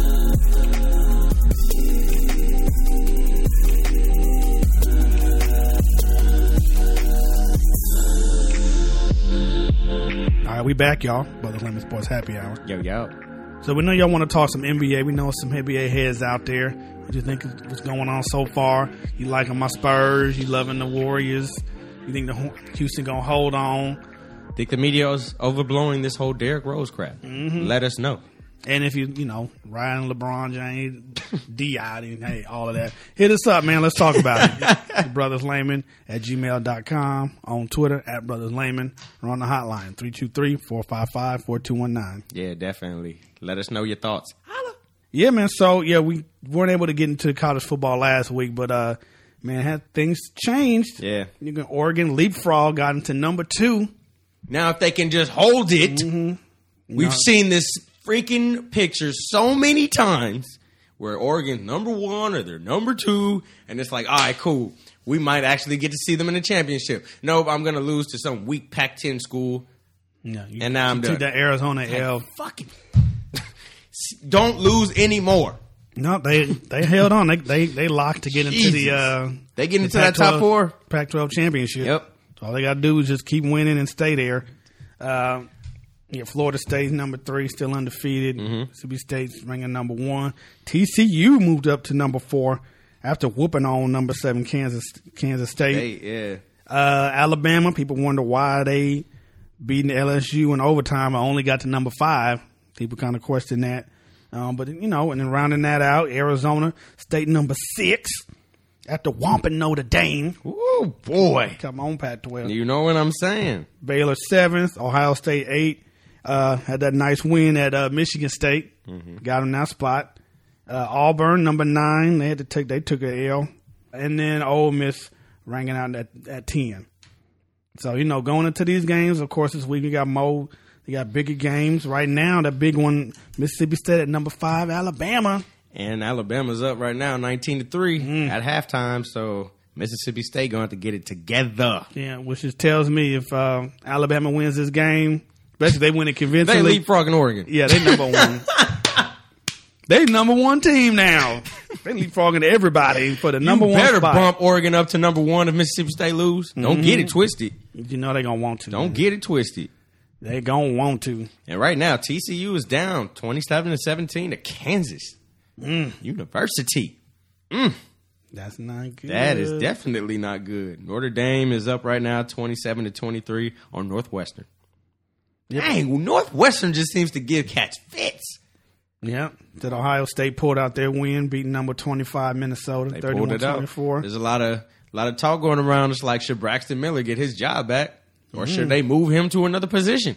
All right, we back, y'all. Brothers Layman Sports Happy Hour. Yo, yo. So we know y'all want to talk some N B A. We know some N B A heads out there. What do you think of what's going on so far? You liking my Spurs? You loving the Warriors? You think the Houston gonna hold on? Think the media is overblowing this whole Derrick Rose crap. Mm-hmm. Let us know. And if you, you know, Ryan, LeBron James, D I, hey, all of that, hit us up, man. Let's talk about it. Brothers Layman at gmail dot com, on Twitter at Brothers Layman, or on the hotline, three two three, four five five, four two one nine. Yeah, definitely. Let us know your thoughts. Holla. Yeah, man. So, yeah, we weren't able to get into college football last week, but, uh, man, had things changed. Yeah. You can, Oregon leapfrog got into number two. Now, if they can just hold it, mm-hmm. we've no. seen this freaking picture so many times where Oregon's number one or they're number two, and it's like, all right, cool. We might actually get to see them in the championship. Nope, I'm going to lose to some weak Pac ten school. Yeah, you, and now I'm you done. took that Arizona like, L. Fucking don't lose anymore. No, they they held on. They they they locked to get into Jesus. the. Uh, they get the into that top four Pac twelve championship. Yep. So all they got to do is just keep winning and stay there. Uh, yeah, Florida State's number three, still undefeated. Mm-hmm. Mississippi State's ranking number one. T C U moved up to number four after whooping on number seven Kansas Kansas State. Hey, yeah. Uh, Alabama, people wonder why they beating L S U in overtime. I only got to number five. People kind of question that. Um, but, you know, and then rounding that out, Arizona State number six after whomping Notre Dame. Oh, boy. Come on, Pac twelve. You know what I'm saying. Baylor seventh, Ohio State eight. Uh, had that nice win at uh, Michigan State. Mm-hmm. Got them that spot. Uh, Auburn number nine. They had to take. They took an L. And then Ole Miss ranking out at, at ten. So, you know, going into these games, of course, this week we got more. They got bigger games. Right now, the big one, Mississippi State at number five, Alabama. And Alabama's up right now, nineteen to three Mm. at halftime. So Mississippi State going to have to get it together. Yeah, which just tells me if uh, Alabama wins this game, especially if they win it convincingly. They leapfrogging Oregon. Yeah, they number one. They number one team now. They leapfrogging everybody for the number you one better spot. bump Oregon up to number one if Mississippi State lose. Mm-hmm. Don't get it twisted. You know they gonna want to. Don't man. get it twisted. They gonna want to. And right now, T C U is down twenty-seven to seventeen to Kansas Mm. University. Mm. That's not good. That is definitely not good. Notre Dame is up right now, twenty-seven to twenty-three on Northwestern. Yep. Dang, Northwestern just seems to give cats fits. Yeah, that Ohio State pulled out their win, beating number twenty-five Minnesota, they pulled it out. There's a lot of a lot of talk going around. It's like, should Braxton Miller get his job back, or mm. should they move him to another position?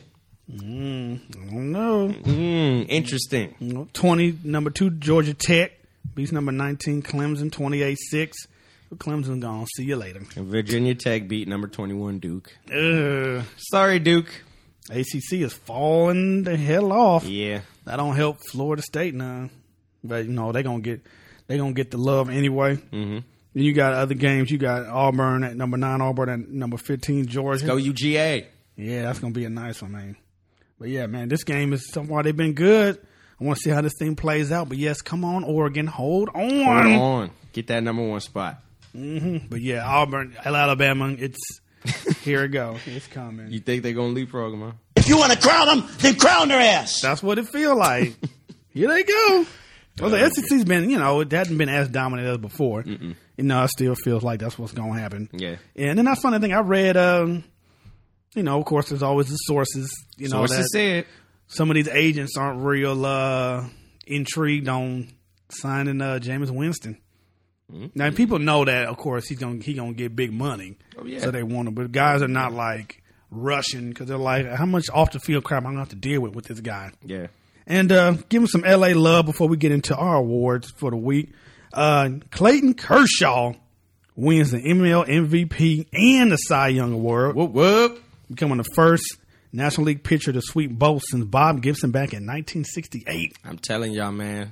Mm, I don't know. Mm, interesting. Twenty number two Georgia Tech beats number nineteen Clemson twenty-eight six. Clemson gone. See you later. And Virginia Tech beat number twenty-one Duke. Uh, Sorry, Duke. A C C is falling the hell off. Yeah, that don't help Florida State now. But you know they gonna get they gonna get the love anyway. Mm-hmm. Then you got other games. You got Auburn at number nine, Auburn at number fifteen, Georgia. Let's go U G A. Yeah, that's gonna be a nice one, man. But yeah, man, this game is somewhat they've been good. I want to see how this thing plays out. But yes, come on, Oregon, hold on, hold on, get that number one spot. Mm-hmm. But yeah, Auburn, Alabama, it's here it go, it's coming. You think they're gonna leapfrog them? Huh? If you want to crown them, then crown their ass. That's what it feel like. Here they go. Well, the S E C's been, you know, it hasn't been as dominant as before. Mm-mm. You know, it still feels like that's what's going to happen. Yeah. And then that's funny thing. I read, um, you know, of course, there's always the sources. You know, sources that said some of these agents aren't real uh, intrigued on signing uh, Jameis Winston. Mm-hmm. Now, people know that, of course, he's gonna he gonna get big money, oh, yeah. so they want him. But guys are not like rushing because they're like, how much off the field crap I'm gonna have to deal with with this guy? Yeah. And uh, give him some L A love before we get into our awards for the week. Uh, Clayton Kershaw wins the M L M V P and the Cy Young Award. Whoop, whoop. Becoming the first National League pitcher to sweep both since Bob Gibson back in nineteen sixty-eight. I'm telling y'all, man,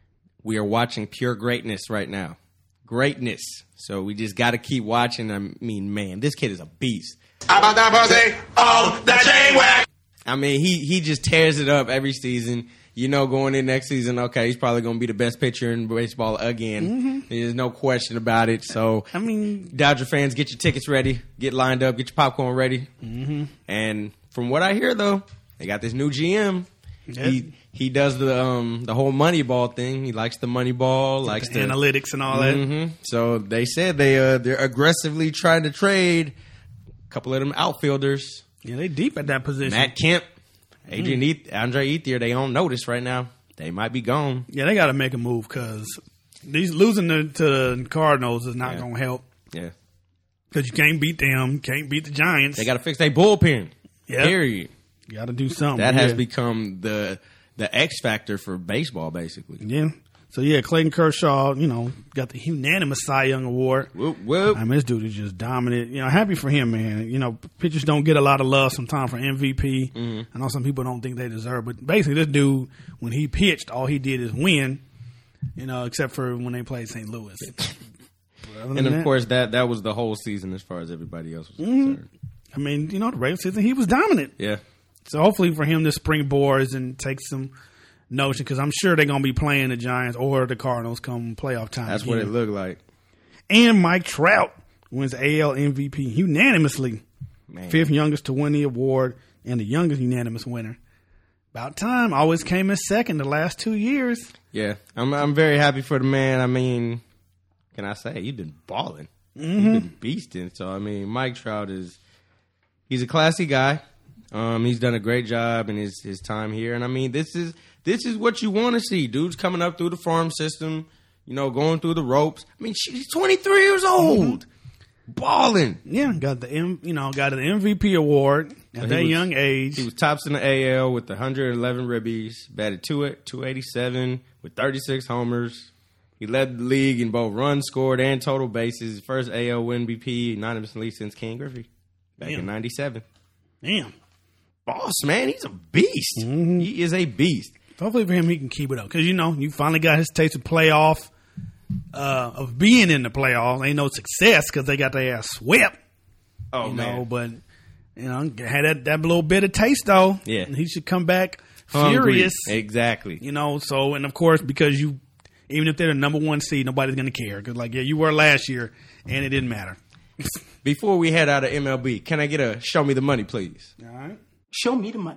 we are watching pure greatness right now. Greatness. So we just got to keep watching. I mean, man, this kid is a beast. How about that pussy? Oh, that chain whack. I mean, he he just tears it up every season. You know, going in next season, okay, he's probably going to be the best pitcher in baseball again. Mm-hmm. There's no question about it. So, I mean, Dodger fans, get your tickets ready, get lined up, get your popcorn ready. Mm-hmm. And from what I hear, though, they got this new G M. Yep. He he does the um the whole money ball thing. He likes the money ball, likes the the analytics and all mm-hmm. that. So they said they uh, they're aggressively trying to trade a couple of them outfielders. Yeah, they deep at that position. Matt Kemp, Adrian, mm. Eth- Andre Ethier, they on notice right now. They might be gone. Yeah, they got to make a move because these losing to, to the Cardinals is not yeah. going to help. Yeah, because you can't beat them, can't beat the Giants. They got to fix their bullpen. Yeah, period. You got to do something. That yeah. has become the the X factor for baseball, basically. Yeah. So yeah, Clayton Kershaw, you know, got the unanimous Cy Young Award. Whoop, whoop. I mean, this dude is just dominant. You know, happy for him, man. You know, pitchers don't get a lot of love sometimes for M V P. Mm-hmm. I know some people don't think they deserve, but basically, this dude, when he pitched, all he did is win. You know, except for when they played Saint Louis. And of that, course, that that was the whole season as far as everybody else was mm-hmm. concerned. I mean, you know, the regular season he was dominant. Yeah. So hopefully for him to springboard and take some notion, because I'm sure they're going to be playing the Giants or the Cardinals come playoff time. That's again. what it looked like. And Mike Trout wins the A L M V P unanimously. Man. Fifth youngest to win the award and the youngest unanimous winner. About time. Always came in second the last two years. Yeah. I'm I'm very happy for the man. I mean, can I say, he's been balling. Mm-hmm. He's been beasting. So, I mean, Mike Trout is, he's a classy guy. Um, he's done a great job in his, his time here. And, I mean, this is this is what you want to see. Dudes coming up through the farm system, you know, going through the ropes. I mean, she's twenty-three years old. Mm-hmm. Balling. Yeah, got the M, you know, got an M V P award at that was, young age. He was tops in the A L with one hundred eleven ribbies, batted two eighty-seven with thirty-six homers. He led the league in both runs scored and total bases. First A L M V P unanimously since Ken Griffey back Damn. in ninety-seven. Damn. Boss, man, he's a beast. Mm-hmm. He is a beast. Hopefully for him, he can keep it up. Because, you know, you finally got his taste of playoff, uh, of being in the playoffs. Ain't no success because they got their ass swept. Oh, you man. know, but, you know, had that, that little bit of taste, though. Yeah. And he should come back Hungry. furious. Exactly. You know, so, and of course, because you, even if they're the number one seed, nobody's going to care. Because, like, yeah, you were last year, and it didn't matter. Before we head out of M L B, can I get a show me the money, please? All right. Show me the money.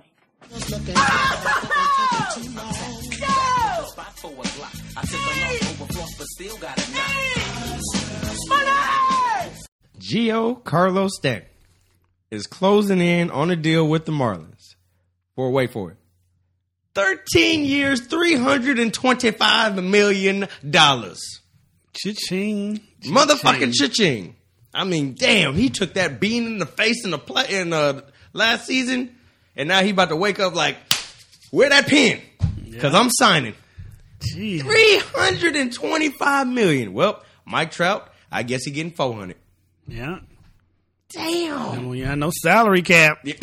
Gio Carlos Stanton is closing in on a deal with the Marlins for, wait for it, thirteen years, three hundred twenty-five million dollars. Cha-ching. Motherfucking cha-ching. I mean, damn, he took that bean in the face in the play in uh, last season, and now he about to wake up like, where that pen? Because yeah. I'm signing. Jeez. three hundred twenty-five million dollars. Well, Mike Trout, I guess he getting four hundred. Yeah. Damn. Oh, yeah, no salary cap. Yeah.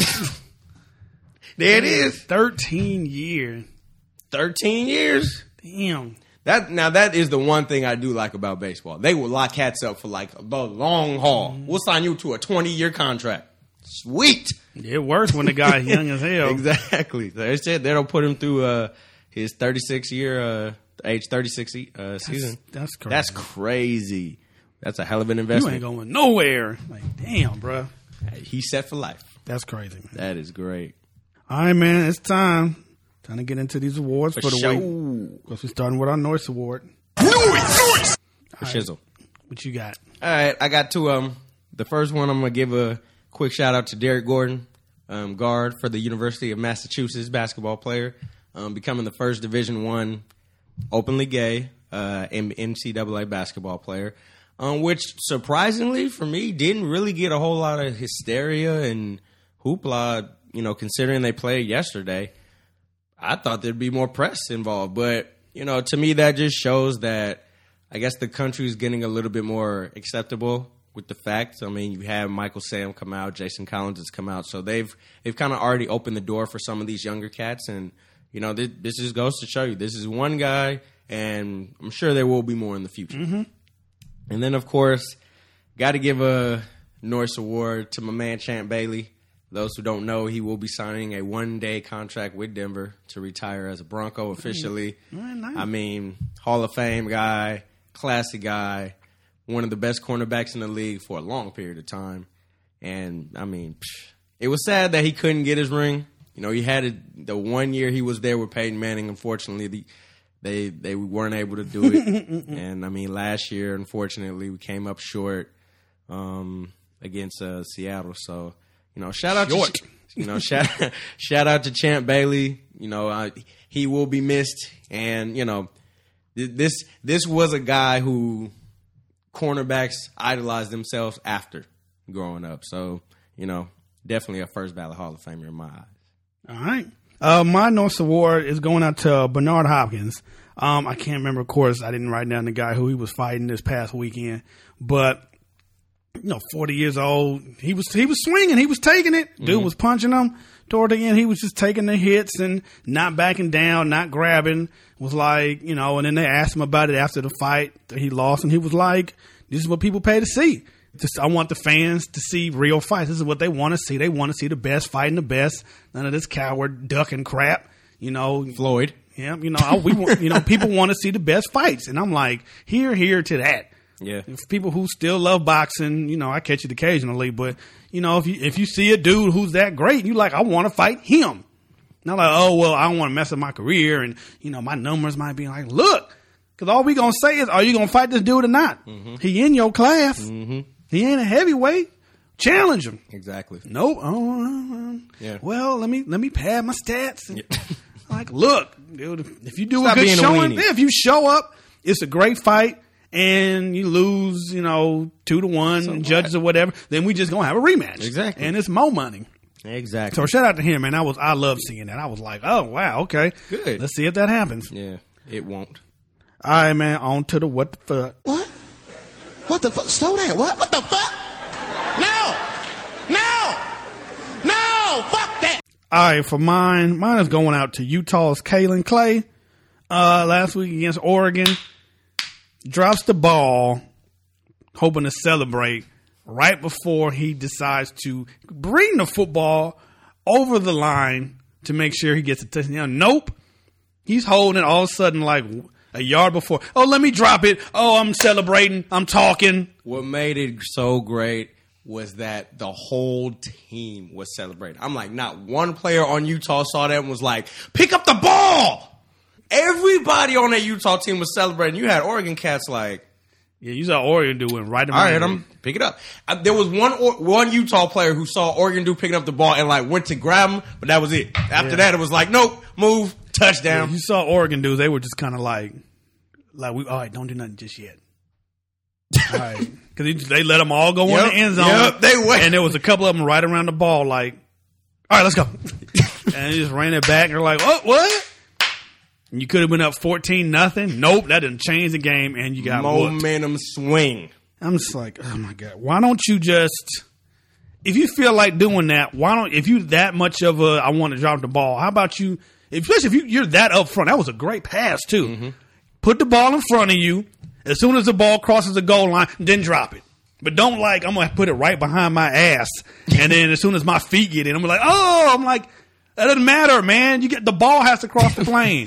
There it is. thirteen years. thirteen years. Damn. That now that is the one thing I do like about baseball. They will lock cats up for like the long haul. We'll sign you to a twenty-year contract. Sweet. It works when the guy's young as hell. Exactly. They said they don't put him through uh, his thirty-six year uh, age thirty-six uh, season. That's, that's crazy. That's crazy. That's a hell of an investment. You ain't going nowhere. Like, damn, bro. He's set for life. That's crazy, man. That is great. All right, man. It's time. Time to get into these awards for, for the show. week. Because we're starting with our Norris Award. Noise! Noise! For right. Shizzle. What you got? All right. I got two of them. The first one, I'm going to give a quick shout out to Derek Gordon, um, guard for the University of Massachusetts, basketball player, um, becoming the first Division One openly gay uh, N C double A basketball player. Um, which, surprisingly, for me, didn't really get a whole lot of hysteria and hoopla, you know, considering they played yesterday. I thought there'd be more press involved. But, you know, to me, that just shows that I guess the country's getting a little bit more acceptable with the facts. I mean, you have Michael Sam come out, Jason Collins has come out. So they've they've kind of already opened the door for some of these younger cats. And, you know, this, this just goes to show you, this is one guy, and I'm sure there will be more in the future. Mm-hmm. And then, of course, got to give a Norris Award to my man, Champ Bailey. Those who don't know, he will be signing a one-day contract with Denver to retire as a Bronco officially. Mm, nice. I mean, Hall of Fame guy, classy guy, one of the best cornerbacks in the league for a long period of time. And, I mean, psh, it was sad that he couldn't get his ring. You know, he had it the one year he was there with Peyton Manning. Unfortunately, the They they weren't able to do it. And, I mean, last year, unfortunately, we came up short um, against uh, Seattle. So, you know, shout out short. to you know shout shout out to Champ Bailey. You know, uh, he will be missed. And, you know, this this was a guy who cornerbacks idolized themselves after growing up. So, you know, definitely a first ballot Hall of Famer in my eyes. All right. Uh, my Norris Award is going out to Bernard Hopkins. Um, I can't remember, of course, I didn't write down the guy who he was fighting this past weekend. But you know, forty years old. He was he was swinging. He was taking it. Dude mm-hmm. was punching him. Toward the end, he was just taking the hits and not backing down, not grabbing. Was like, you know, and then they asked him about it after the fight that he lost, and he was like, this is what people pay to see. Just, I want the fans to see real fights. This is what they want to see. They want to see the best fighting the best. None of this coward ducking crap. You know, Floyd. Yeah, you know, I, we want, you know, people want to see the best fights, and I'm like, here, here to that. Yeah. If people who still love boxing, you know, I catch it occasionally, but you know, if you if you see a dude who's that great, you like, I want to fight him. Not like, oh well, I don't want to mess up my career, and you know, my numbers might be like, look, because all we gonna say is, are you gonna fight this dude or not? Mm-hmm. He in your class. Mm-hmm. He ain't a heavyweight. Challenge him. Exactly. Nope. Oh, yeah. Well, let me let me pad my stats. And, yeah. Like, look, dude, if you do Stop a good showing, a if you show up, it's a great fight. And you lose, you know, two to one, so judges or whatever, then we just gonna have a rematch. Exactly. And it's more money. Exactly. So shout out to him, man. I was I love seeing that. I was like, oh wow, okay. Good. Let's see if that happens. Yeah. It won't. All right, man, on to the what the fuck. What? What the fuck? Slow down. What? What the fuck? No! No! No! Fuck that! All right, for mine, mine is going out to Utah's Kalen Clay. Uh, last week against Oregon. Drops the ball, hoping to celebrate right before he decides to bring the football over the line to make sure he gets a touchdown. Nope. He's holding it all of a sudden like a yard before. Oh, let me drop it. Oh, I'm celebrating. I'm talking. What made it so great was that the whole team was celebrating. I'm like, not one player on Utah saw that and was like, pick up the ball. Everybody on that Utah team was celebrating. You had Oregon cats like, yeah, you saw Oregon do it right. All right, I'm pick it up. Uh, there was one one Utah player who saw Oregon do picking up the ball and like went to grab him, but that was it. After yeah. that, it was like, nope, move, touchdown. Yeah, you saw Oregon dudes; they were just kind of like, like we all right, don't do nothing just yet. All right, because they let them all go yep, in the end zone. Yep, they went, and there was a couple of them right around the ball, like, all right, let's go, and they just ran it back. And they're like, oh, what? And you could have been up fourteen nothing. Nope, that didn't change the game, and you got momentum whooped. Swing. I'm just like, oh my god, why don't you just? If you feel like doing that, why don't? If you that much of a, I want to drop the ball. How about you? Especially if you, you're that up front. That was a great pass too. Mm-hmm. Put the ball in front of you. As soon as the ball crosses the goal line, then drop it. But don't like I'm gonna put it right behind my ass, and then as soon as my feet get in, I'm like, oh, I'm like, that doesn't matter, man. You get the ball has to cross the plane.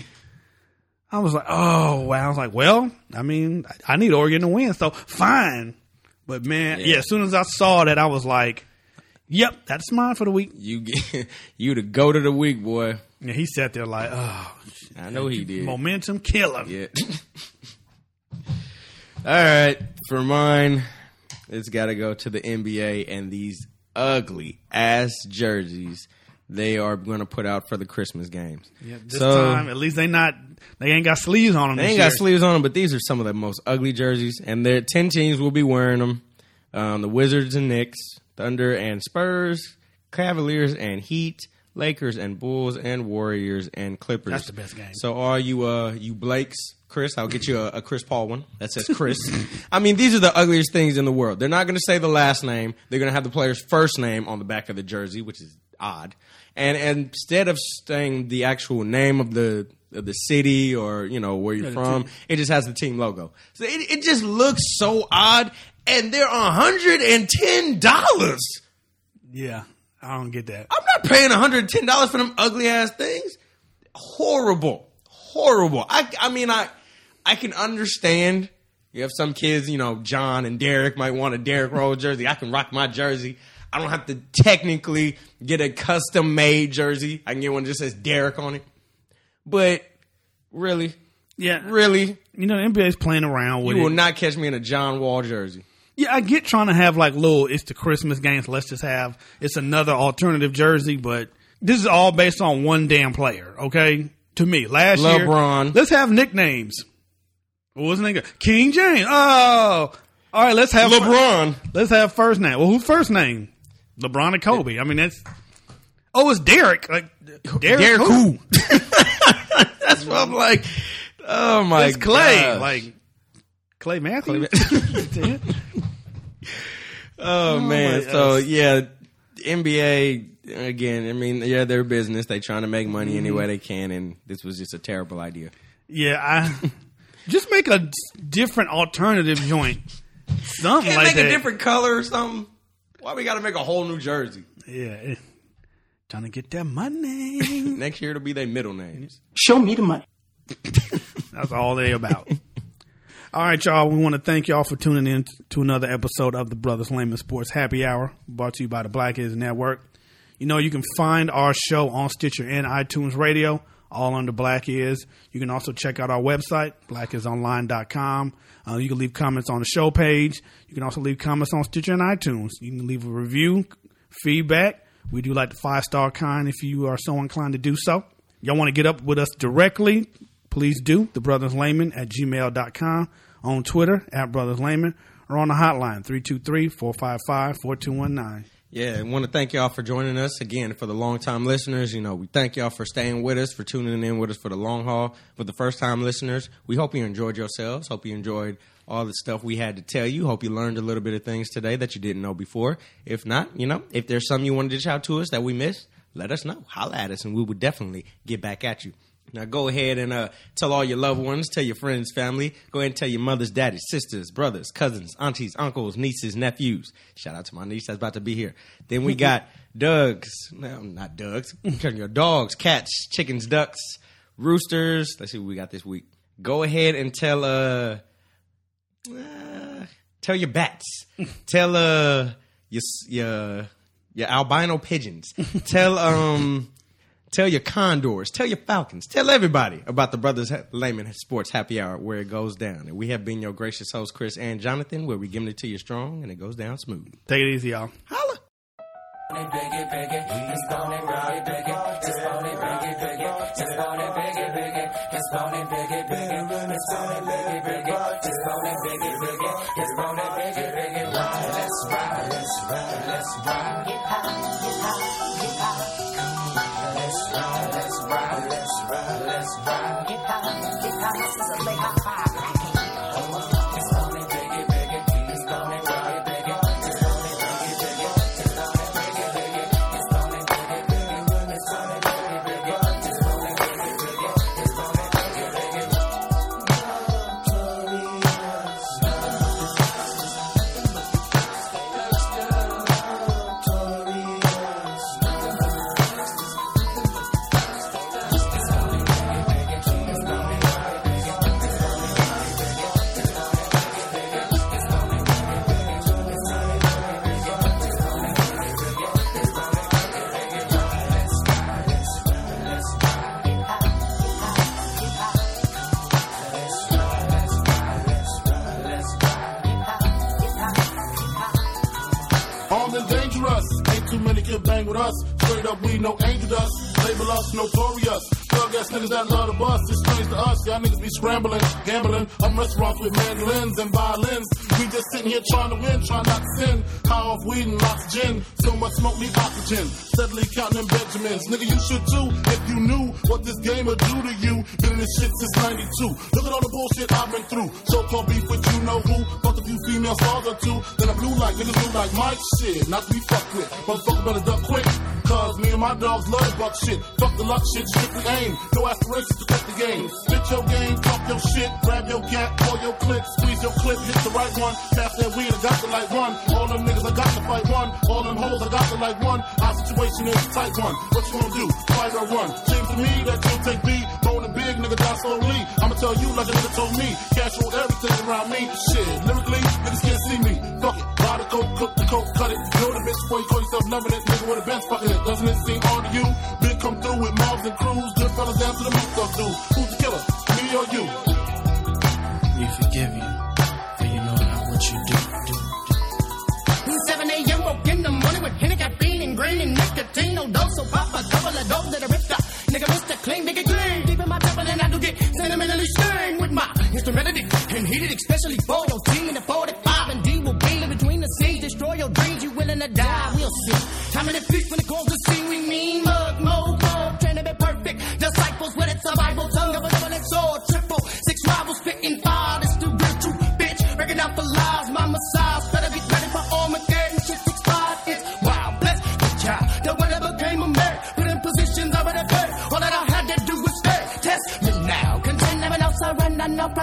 I was like, oh, wow. I was like, well, I mean, I need Oregon to win, so fine. But, man, yeah, yeah as soon as I saw that, I was like, yep, that's mine for the week. You get, you the goat of the week, boy. Yeah, he sat there like, oh. I know he did. Momentum killer. Yeah. All right, for mine, it's got to go to the N B A and these ugly-ass jerseys they are going to put out for the Christmas games. Yeah, this so, time, at least they not they ain't got sleeves on them. They ain't year. got sleeves on them, but these are some of the most ugly jerseys, and their ten teams will be wearing them. Um, the Wizards and Knicks, Thunder and Spurs, Cavaliers and Heat, Lakers and Bulls, and Warriors and Clippers. That's the best game. So all you uh, you Blakes, Chris, I'll get you a, a Chris Paul one that says Chris. I mean, these are the ugliest things in the world. They're not going to say the last name. They're going to have the player's first name on the back of the jersey, which is odd. And, and instead of saying the actual name of the of the city or, you know, where you're from, it just has the team logo. So it, it just looks so odd. And they're one hundred ten dollars. Yeah, I don't get that. I'm not paying one hundred ten dollars for them ugly-ass things. Horrible. Horrible. I, I mean, I I can understand. You have some kids, you know, John and Derek might want a Derrick Rose jersey. I can rock my jersey. I don't have to technically get a custom-made jersey. I can get one that just says Derek on it. But really, yeah, really, you know, the N B A's playing around with it. You will not catch me in a John Wall jersey. Yeah, I get trying to have like little, it's the Christmas games, let's just have, it's another alternative jersey, but this is all based on one damn player, okay? To me, last LeBron. year. LeBron. Let's have nicknames. What was his name? King James. Oh, all right, let's have LeBron. First, let's have first name. Well, who's first name? LeBron and Kobe. I mean, that's, oh, it's Derek. Like, Derek, Derek who? who? That's what I'm like, oh my it's Clay. gosh. Like, Clay Matthews? Clay Ma- Oh, man. So, yeah, N B A, again, I mean, yeah, they're business. They're trying to make money mm-hmm. any way they can, and this was just a terrible idea. Yeah, I just make a different alternative joint. Something Can't like make that. a different color or something. Why we got to make a whole new jersey? Yeah, trying to get that money. Next year it'll be their middle names. Show me the money. That's all they about. All right, y'all. We want to thank y'all for tuning in to another episode of the Brothers Layman Sports Happy Hour, brought to you by the Black Is Network. You know, you can find our show on Stitcher and iTunes Radio, all under Black Is. You can also check out our website, black is online dot com. Uh, you can leave comments on the show page. You can also leave comments on Stitcher and iTunes. You can leave a review, feedback. We do like the five-star kind if you are so inclined to do so. Y'all want to get up with us directly, please do. The Brothers Layman at gmail dot com, on Twitter at Brothers Layman, or on the hotline, three two three, four five five, four two one nine. Yeah, I want to thank y'all for joining us. Again, for the long-time listeners, you know, we thank y'all for staying with us, for tuning in with us for the long haul. For the first-time listeners, we hope you enjoyed yourselves. Hope you enjoyed all the stuff we had to tell you. Hope you learned a little bit of things today that you didn't know before. If not, you know, if there's something you wanted to shout to us that we missed, let us know. Holla at us, and we will definitely get back at you. Now go ahead and uh, tell all your loved ones, tell your friends, family. Go ahead and tell your mothers, daddies, sisters, brothers, cousins, aunties, uncles, nieces, nephews. Shout out to my niece that's about to be here. Then we got Doug's, no, not Doug's. Your dogs, cats, chickens, ducks, roosters. Let's see what we got this week. Go ahead and tell uh, uh tell your bats. Tell uh your your your albino pigeons. Tell um. Tell your condors, tell your falcons, tell everybody about the Brothers Layman Sports Happy Hour, where it goes down. And we have been your gracious hosts, Chris and Jonathan, where we give it to you strong and it goes down smooth. Take it easy, y'all. Holla. Bang with us, straight up we no angel dust, label us notorious, thug ass niggas that love the bus, it's strange to us, y'all niggas be scrambling, gambling, I'm restaurants with mandolins and violins, we just sitting here trying to win, trying not to sin, high off weed and lots of gin, so much smoke need oxygen, steadily counting them Benjamins, nigga you should too, if you knew what this game would do to you, been in this shit since ninety-two, look at all the bullshit I've been through, so-called beef with you know who, fuck a few female stars or two, then I blew like niggas blue like Mike, shit, not to be fucked with, motherfucker better duck quick, cause me and my dogs love buck shit, fuck the luck shit, strictly aim, no aspirations to cut the game, spit your game, talk your shit, grab your cat, call your clip, squeeze your clip, hit the right one, pass that weed, I got to like one, all them niggas I got to fight one, all them hoes I got to like one, our situation is a tight one, what you gonna do, fight or run, shame to me that you take B, bone and big, nigga die slowly, I'ma tell you like a nigga told me, cash roll everything around me, shit, lyrically, niggas can't see me, fuck it, buy the coke, cook the coke, cut it, know the bitch before you call yourself numbing it, nigga with a bench fucking it, doesn't it seem odd to you, big come through with mobs and crews, good fellas down to the moot stuff dude, who's the killer, me or you? We forgive you, for you know not what you do, do, do. seven a.m. woke in the morning with Henny, caffeine, and green, and nicotine, no dose, so pop a couple of dope that I ripped up. Nigga, Mister Clean, nigga clean, deep in my temple, and I do get sentimentally stern with my instrumentality, and heated especially for your team in the forty-five, and D will be in between the scenes, destroy your dreams, you willing to die, we'll see. Time in the feast when it calls to see, we mean mug, mo, mo, trying to be perfect, disciples with a survival tongue of a double-edged sword, triple, six rivals spitting fire, this the virtue, bitch, breaking out for lies, my massage, better get ready for Armageddon,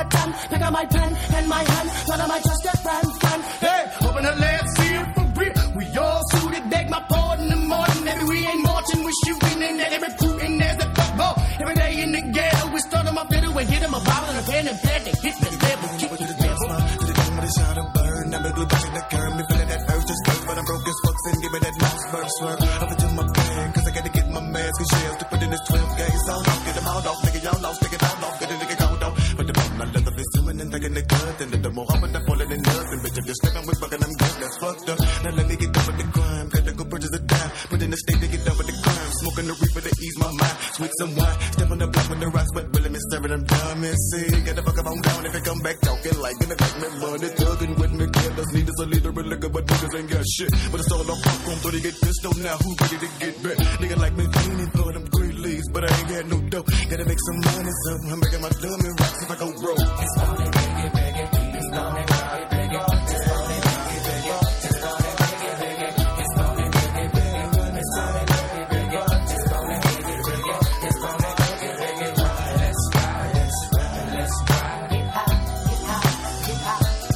ten. Pick up my pen and my hand. One of my trusted friend, friend. Hey, open the left, see it for real. We all suited, beg my pardon in the morning. Maybe we ain't marching, we shooting and then recruiting. There's a football. Every day in the ghetto, we start on my fiddle and hit him a bottle and a pen and pad to hit the devil. Kick to the devil. To the dome with a shot of burn. Never glue back in the curve. Me feeling that urge just curve, but I'm broke as fuck. And give me that mouse first swerve. Over to my bag, cause I gotta get my mask and shells to put in this twelve gauge. So off, get them all off, nigga, y'all lost, take it all off, get a nigga cold off. But the bone, I love the swimming and thinking the good. And the more I'm falling in nothing, bitch, I'm just slipping with fucking, I'm good, that's fucked up. Now let me get done with the crime, gotta go purchase a dime. Put in the state to get done with the crime. Smoking the reefer to ease my mind. Sweet some wine, step on the block with the rocks, but really me serving them dumb and see. Get the fuck up on down if it come back talking like in the back, me money tugging with me, killers. Need us a leader and liquor, but niggas ain't got shit. But it's all on popcorn, so they get pissed on now. Who ready to get back? Nigga like me leaning for them green leaves, but I ain't got no dough. Gotta make some money, so I'm making my dumb and rocks if I go broke. It's funny, big it, big it. It's funny, big it, big it. It's funny, big it, big it. It's funny, big it, big it. It's funny, big it, big it. It's funny, big it, big it. It's funny, big it, big it. It's funny, big it, big it. Let's ride, let's ride, let's ride. Hip hop, hip hop, hip hop.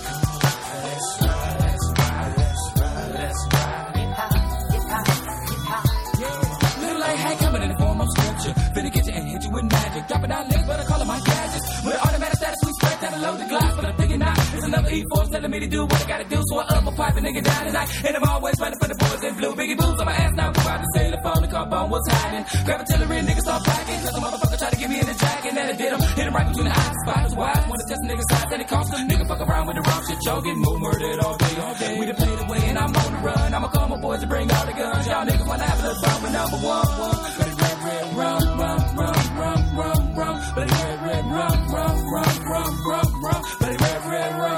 Let's ride, let's ride, let's ride, let's ride. Hip hop, hip hop, hip hop. Little light hat coming in the form of scripture. Finna get you and hit you with magic. Dropping down links, but I call it my gadgets. With an automatic status, we spread down and load the glass. But I'm thinking not. It's another E four telling me to do what I gotta do. So I up my pipe and nigga down tonight. And I'm always running for the boys in blue. Biggie booze on my ass now. Go out to sail the phone, the car bone, what's hiding? Grab artillery and niggas start packing. Cause a motherfucker try to get me in the jacket. And it did him. Hit him right between the eyes. Spiders wide. Wanna test a nigga's size. Then it cost them. Nigga fuck around with the wrong shit. Jogging, move murdered all day, all day. We done played away and I'm on the run. I'ma call my boys to bring all the guns. Y'all niggas wanna have a little fun with number one, one. But it red, red, rum, rum, rum, rum, rum, rum. But it red, red, rum, rum, rum, rum, rum, rum. But it red, red, rum.